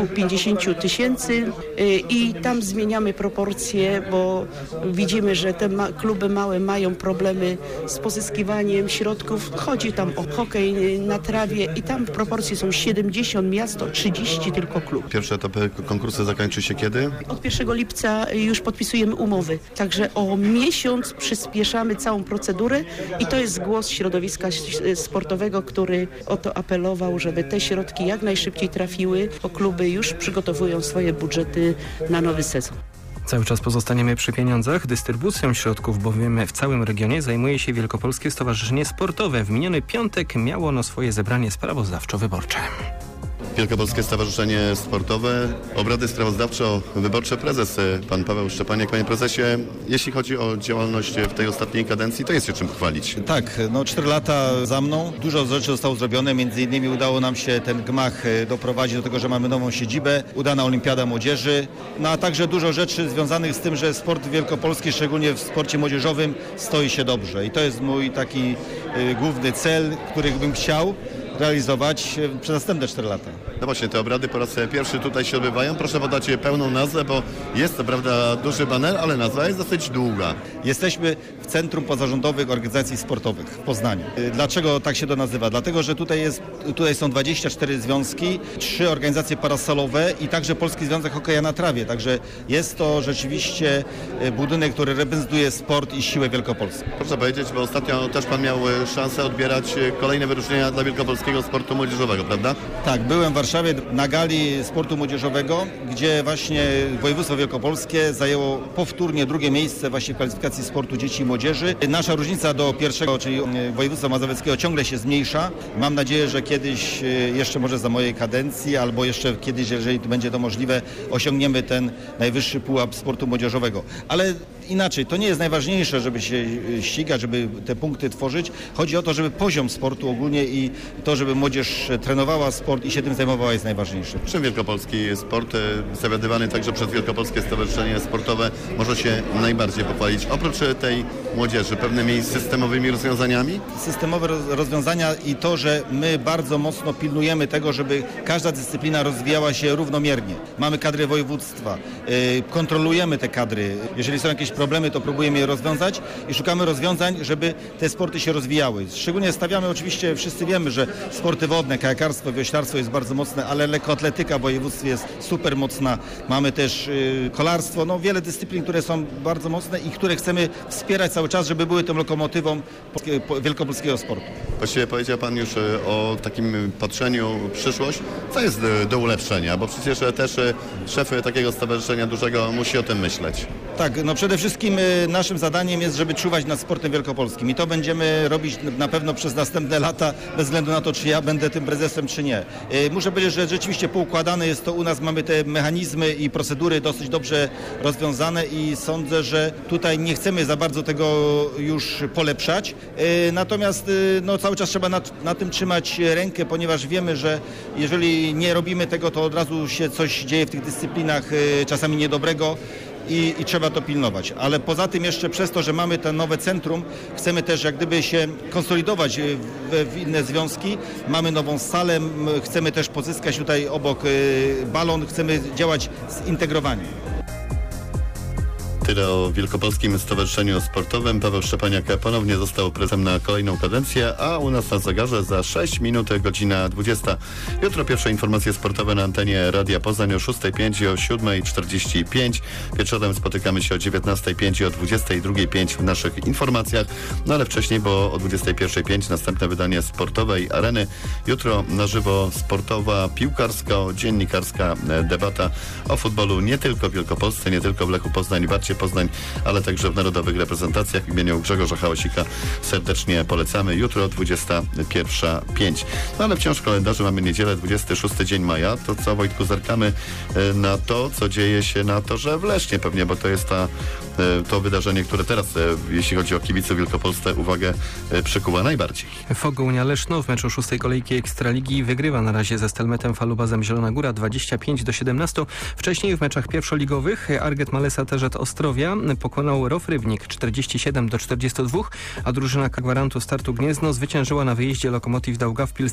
Speaker 10: 150 000 i tam zmieniamy proporcje, bo widzimy, że te kluby małe mają problemy z pozyskiwaniem środków. Chodzi tam o hokej na trawie i tam proporcje są 70 miasto, 30 tylko klub.
Speaker 1: Pierwsze etapy konkursu zakończy się kiedy?
Speaker 10: Od 1 lipca już podpisujemy umowy, także o miesiąc przyspieszamy całą procedurę i to jest głos środowiska sportowego, który o to apelował, żeby te środki jak najszybciej trafiły, bo kluby już przygotowują swoje budżety na nowy sezon.
Speaker 2: Cały czas pozostaniemy przy pieniądzach. Dystrybucją środków bowiem w całym regionie zajmuje się Wielkopolskie Stowarzyszenie Sportowe. W miniony piątek miało ono swoje zebranie sprawozdawczo-wyborcze.
Speaker 1: Wielkopolskie Stowarzyszenie Sportowe, obrady sprawozdawczo-wyborcze, prezes pan Paweł Szczepaniak. Panie prezesie, jeśli chodzi o działalność w tej ostatniej kadencji, to jest się czym chwalić.
Speaker 11: Tak, 4 lata za mną, dużo rzeczy zostało zrobione, między innymi udało nam się ten gmach doprowadzić do tego, że mamy nową siedzibę, udana Olimpiada Młodzieży, a także dużo rzeczy związanych z tym, że sport wielkopolski, szczególnie w sporcie młodzieżowym, stoi się dobrze i to jest mój taki główny cel, który bym chciał realizować przez następne 4 lata.
Speaker 1: No właśnie, te obrady po raz pierwszy tutaj się odbywają. Proszę podać pełną nazwę, bo jest to prawda duży baner, ale nazwa jest dosyć długa.
Speaker 11: Jesteśmy w Centrum Pozarządowych Organizacji Sportowych w Poznaniu. Dlaczego tak się to nazywa? Dlatego, że tutaj są 24 związki, 3 organizacje parasolowe i także Polski Związek Hokeja na Trawie. Także jest to rzeczywiście budynek, który reprezentuje sport i siłę Wielkopolski.
Speaker 1: Proszę powiedzieć, bo ostatnio też pan miał szansę odbierać kolejne wyróżnienia dla wielkopolskiego sportu młodzieżowego, prawda?
Speaker 11: Tak, byłem w Warszawie na gali sportu młodzieżowego, gdzie właśnie województwo wielkopolskie zajęło powtórnie 2. miejsce właśnie w kwalifikacji sportu dzieci i młodzieży. Nasza różnica do 1., czyli województwa mazowieckiego, ciągle się zmniejsza. Mam nadzieję, że kiedyś, jeszcze może za mojej kadencji, albo jeszcze kiedyś, jeżeli będzie to możliwe, osiągniemy ten najwyższy pułap sportu młodzieżowego. Ale inaczej, to nie jest najważniejsze, żeby się ścigać, żeby te punkty tworzyć. Chodzi o to, żeby poziom sportu ogólnie i to, żeby młodzież trenowała sport i się tym zajmowała, systemowo jest najważniejszy.
Speaker 1: Czym wielkopolski sport, zawiadywany także przez Wielkopolskie Stowarzyszenie Sportowe, może się najbardziej pochwalić? Oprócz tej młodzieży, pewnymi systemowymi rozwiązaniami?
Speaker 11: Systemowe rozwiązania i to, że my bardzo mocno pilnujemy tego, żeby każda dyscyplina rozwijała się równomiernie. Mamy kadry województwa, kontrolujemy te kadry. Jeżeli są jakieś problemy, to próbujemy je rozwiązać i szukamy rozwiązań, żeby te sporty się rozwijały. Szczególnie stawiamy, oczywiście wszyscy wiemy, że sporty wodne, kajakarstwo, wioślarstwo jest bardzo mocne, ale lekkoatletyka w województwie jest super mocna. Mamy też kolarstwo, no wiele dyscyplin, które są bardzo mocne i które chcemy wspierać cały czas, żeby były tą lokomotywą wielkopolskiego sportu.
Speaker 1: Właściwie powiedział Pan już o takim patrzeniu w przyszłość. Co jest do ulepszenia? Bo przecież też szef takiego stowarzyszenia dużego musi o tym myśleć.
Speaker 11: Tak, no przede wszystkim naszym zadaniem jest, żeby czuwać nad sportem wielkopolskim i to będziemy robić na pewno przez następne lata, bez względu na to, czy ja będę tym prezesem, czy nie. Muszę powiedzieć, że rzeczywiście poukładane jest to u nas, mamy te mechanizmy i procedury dosyć dobrze rozwiązane i sądzę, że tutaj nie chcemy za bardzo tego już polepszać, natomiast no, cały czas trzeba na tym trzymać rękę, ponieważ wiemy, że jeżeli nie robimy tego, to od razu się coś dzieje w tych dyscyplinach czasami niedobrego. I trzeba to pilnować. Ale poza tym jeszcze przez to, że mamy to nowe centrum, chcemy też jak gdyby się konsolidować w inne związki. Mamy nową salę, chcemy też pozyskać tutaj obok balon, chcemy działać zintegrowanie.
Speaker 1: Tyle o Wielkopolskim Stowarzyszeniu Sportowym. Paweł Szczepaniak ponownie został prezesem na kolejną kadencję, a u nas na zegarze za 6 minut godzina 20. Jutro pierwsze informacje sportowe na antenie Radia Poznań o 6:05 i o 7:45. Wieczorem spotykamy się o 19:05 i o 22:05 w naszych informacjach. No ale wcześniej, bo o 21:05 następne wydanie Sportowej Areny. Jutro na żywo sportowa, piłkarsko-dziennikarska debata o futbolu nie tylko w Wielkopolsce, nie tylko w Lechu Poznań, Warcie Poznań, ale także w narodowych reprezentacjach. W imieniu Grzegorza Hałasika serdecznie polecamy. Jutro o 21:05. No ale wciąż w kalendarzu mamy niedzielę, 26 dzień maja. To co, Wojtku, zerkamy na to, co dzieje się na torze w Lesznie pewnie, bo to jest to wydarzenie, które teraz, jeśli chodzi o kibiców Wielkopolsce, uwagę przykuwa najbardziej.
Speaker 2: Fogounia Leszno w meczu 6. kolejki Ekstraligi wygrywa na razie ze Stelmetem Falubazem Zielona Góra 25-17. Wcześniej w meczach pierwszoligowych Arget Malesa TZ Ostrowia pokonał ROW Rybnik 47-42, a drużyna gwarantu startu Gniezno zwyciężyła na wyjeździe Lokomotiv Daugavpils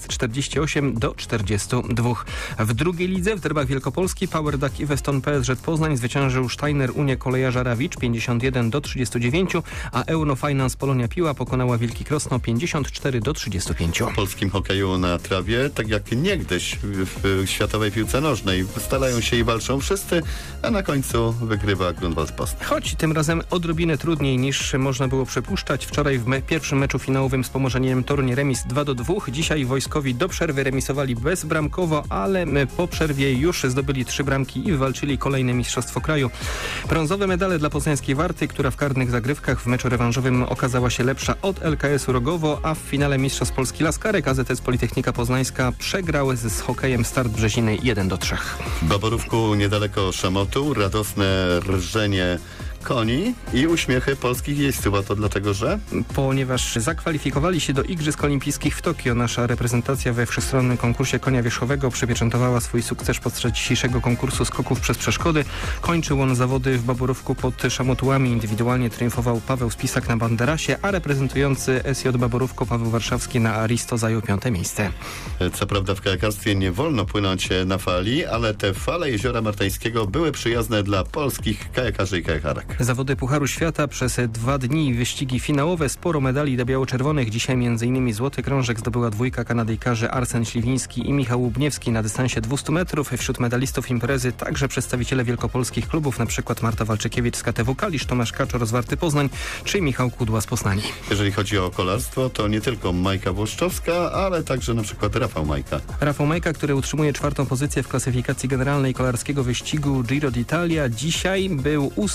Speaker 2: 48-42. W drugiej lidze w derbach Wielkopolski PowerDuck i Weston PSZ Poznań zwyciężył Steiner Unię Kolejarza Rawicz 51-39, a Eurofinance Polonia Piła pokonała Wielki Krosno 54-35.
Speaker 1: W polskim hokeju na trawie, tak jak niegdyś w światowej piłce nożnej, starają się i walczą wszyscy, a na końcu wygrywa Grunwald Poznań.
Speaker 2: Choć tym razem odrobinę trudniej niż można było przypuszczać. Wczoraj w pierwszym meczu finałowym z Pomorzeniem Toruń remis 2-2. Dzisiaj wojskowi do przerwy remisowali bezbramkowo, ale po przerwie już zdobyli 3 bramki i wywalczyli kolejne mistrzostwo kraju. Brązowe medale dla poznańskiej Warty, która w karnych zagrywkach w meczu rewanżowym okazała się lepsza od LKS-u Rogowo, a w finale Mistrzostw Polski Laskarek AZS Politechnika Poznańska przegrał z hokejem Start Brzeziny 1-3.
Speaker 1: W Baborówku niedaleko Szamotu radosne rżenie koni i uśmiechy polskich jeźdźców. A to dlatego, że?
Speaker 2: Ponieważ zakwalifikowali się do Igrzysk Olimpijskich w Tokio. Nasza reprezentacja we wszechstronnym konkursie konia wierzchowego przypieczętowała swój sukces podczas dzisiejszego konkursu skoków przez przeszkody. Kończył on zawody w Baborówku pod Szamotułami. Indywidualnie triumfował Paweł Spisak na Banderasie, a reprezentujący SJ Baborówko Paweł Warszawski na Aristo zajął 5. miejsce.
Speaker 1: Co prawda w kajakarstwie nie wolno płynąć na fali, ale te fale Jeziora Martańskiego były przyjazne dla polskich kajakarzy i kajakarek.
Speaker 2: Zawody Pucharu Świata przez 2 dni, wyścigi finałowe, sporo medali dla biało-czerwonych. Dzisiaj m.in. złoty krążek zdobyła dwójka Kanadyjkarzy Arsen Śliwiński i Michał Łubniewski na dystansie 200 metrów. Wśród medalistów imprezy także przedstawiciele wielkopolskich klubów, np. Marta Walczykiewicz z KTW Kalisz, Tomasz Kaczor z Warty Poznań czy Michał Kudła z Poznani.
Speaker 1: Jeżeli chodzi o kolarstwo, to nie tylko Majka Włoszczowska, ale także np. Rafał Majka.
Speaker 2: Rafał Majka, który utrzymuje 4. pozycję w klasyfikacji generalnej kolarskiego wyścigu Giro d'Italia, dzisiaj był 8. na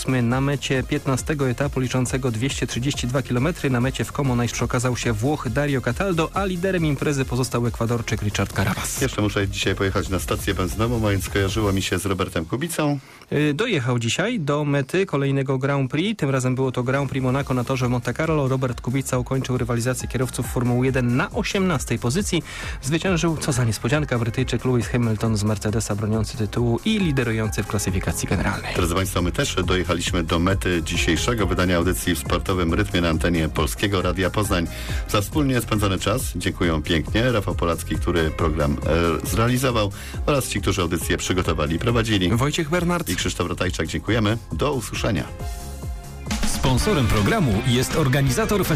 Speaker 2: mecie 15 etapu liczącego 232 km. Na mecie w Como najszybszy okazał się Włoch Dario Cataldo, a liderem imprezy pozostał Ekwadorczyk Richard Carapaz.
Speaker 1: Jeszcze muszę dzisiaj pojechać na stację benzynową, więc skojarzyło mi się z Robertem Kubicą.
Speaker 2: Dojechał dzisiaj do mety kolejnego Grand Prix. Tym razem było to Grand Prix Monaco na torze Monte Carlo. Robert Kubica ukończył rywalizację kierowców Formuły 1 na 18 pozycji. Zwyciężył, co za niespodzianka, Brytyjczyk Lewis Hamilton z Mercedesa, broniący tytułu i liderujący w klasyfikacji generalnej.
Speaker 1: Drodzy Państwo, my też dojechaliśmy do mety dzisiejszego wydania audycji w sportowym rytmie na antenie Polskiego Radia Poznań. Za wspólnie spędzony czas dziękuję pięknie Rafał Polacki, który program zrealizował, oraz ci, którzy audycję przygotowali i prowadzili.
Speaker 2: Wojciech Bernard
Speaker 1: i Krzysztof Ratajczak. Dziękujemy. Do usłyszenia.
Speaker 12: Sponsorem programu jest organizator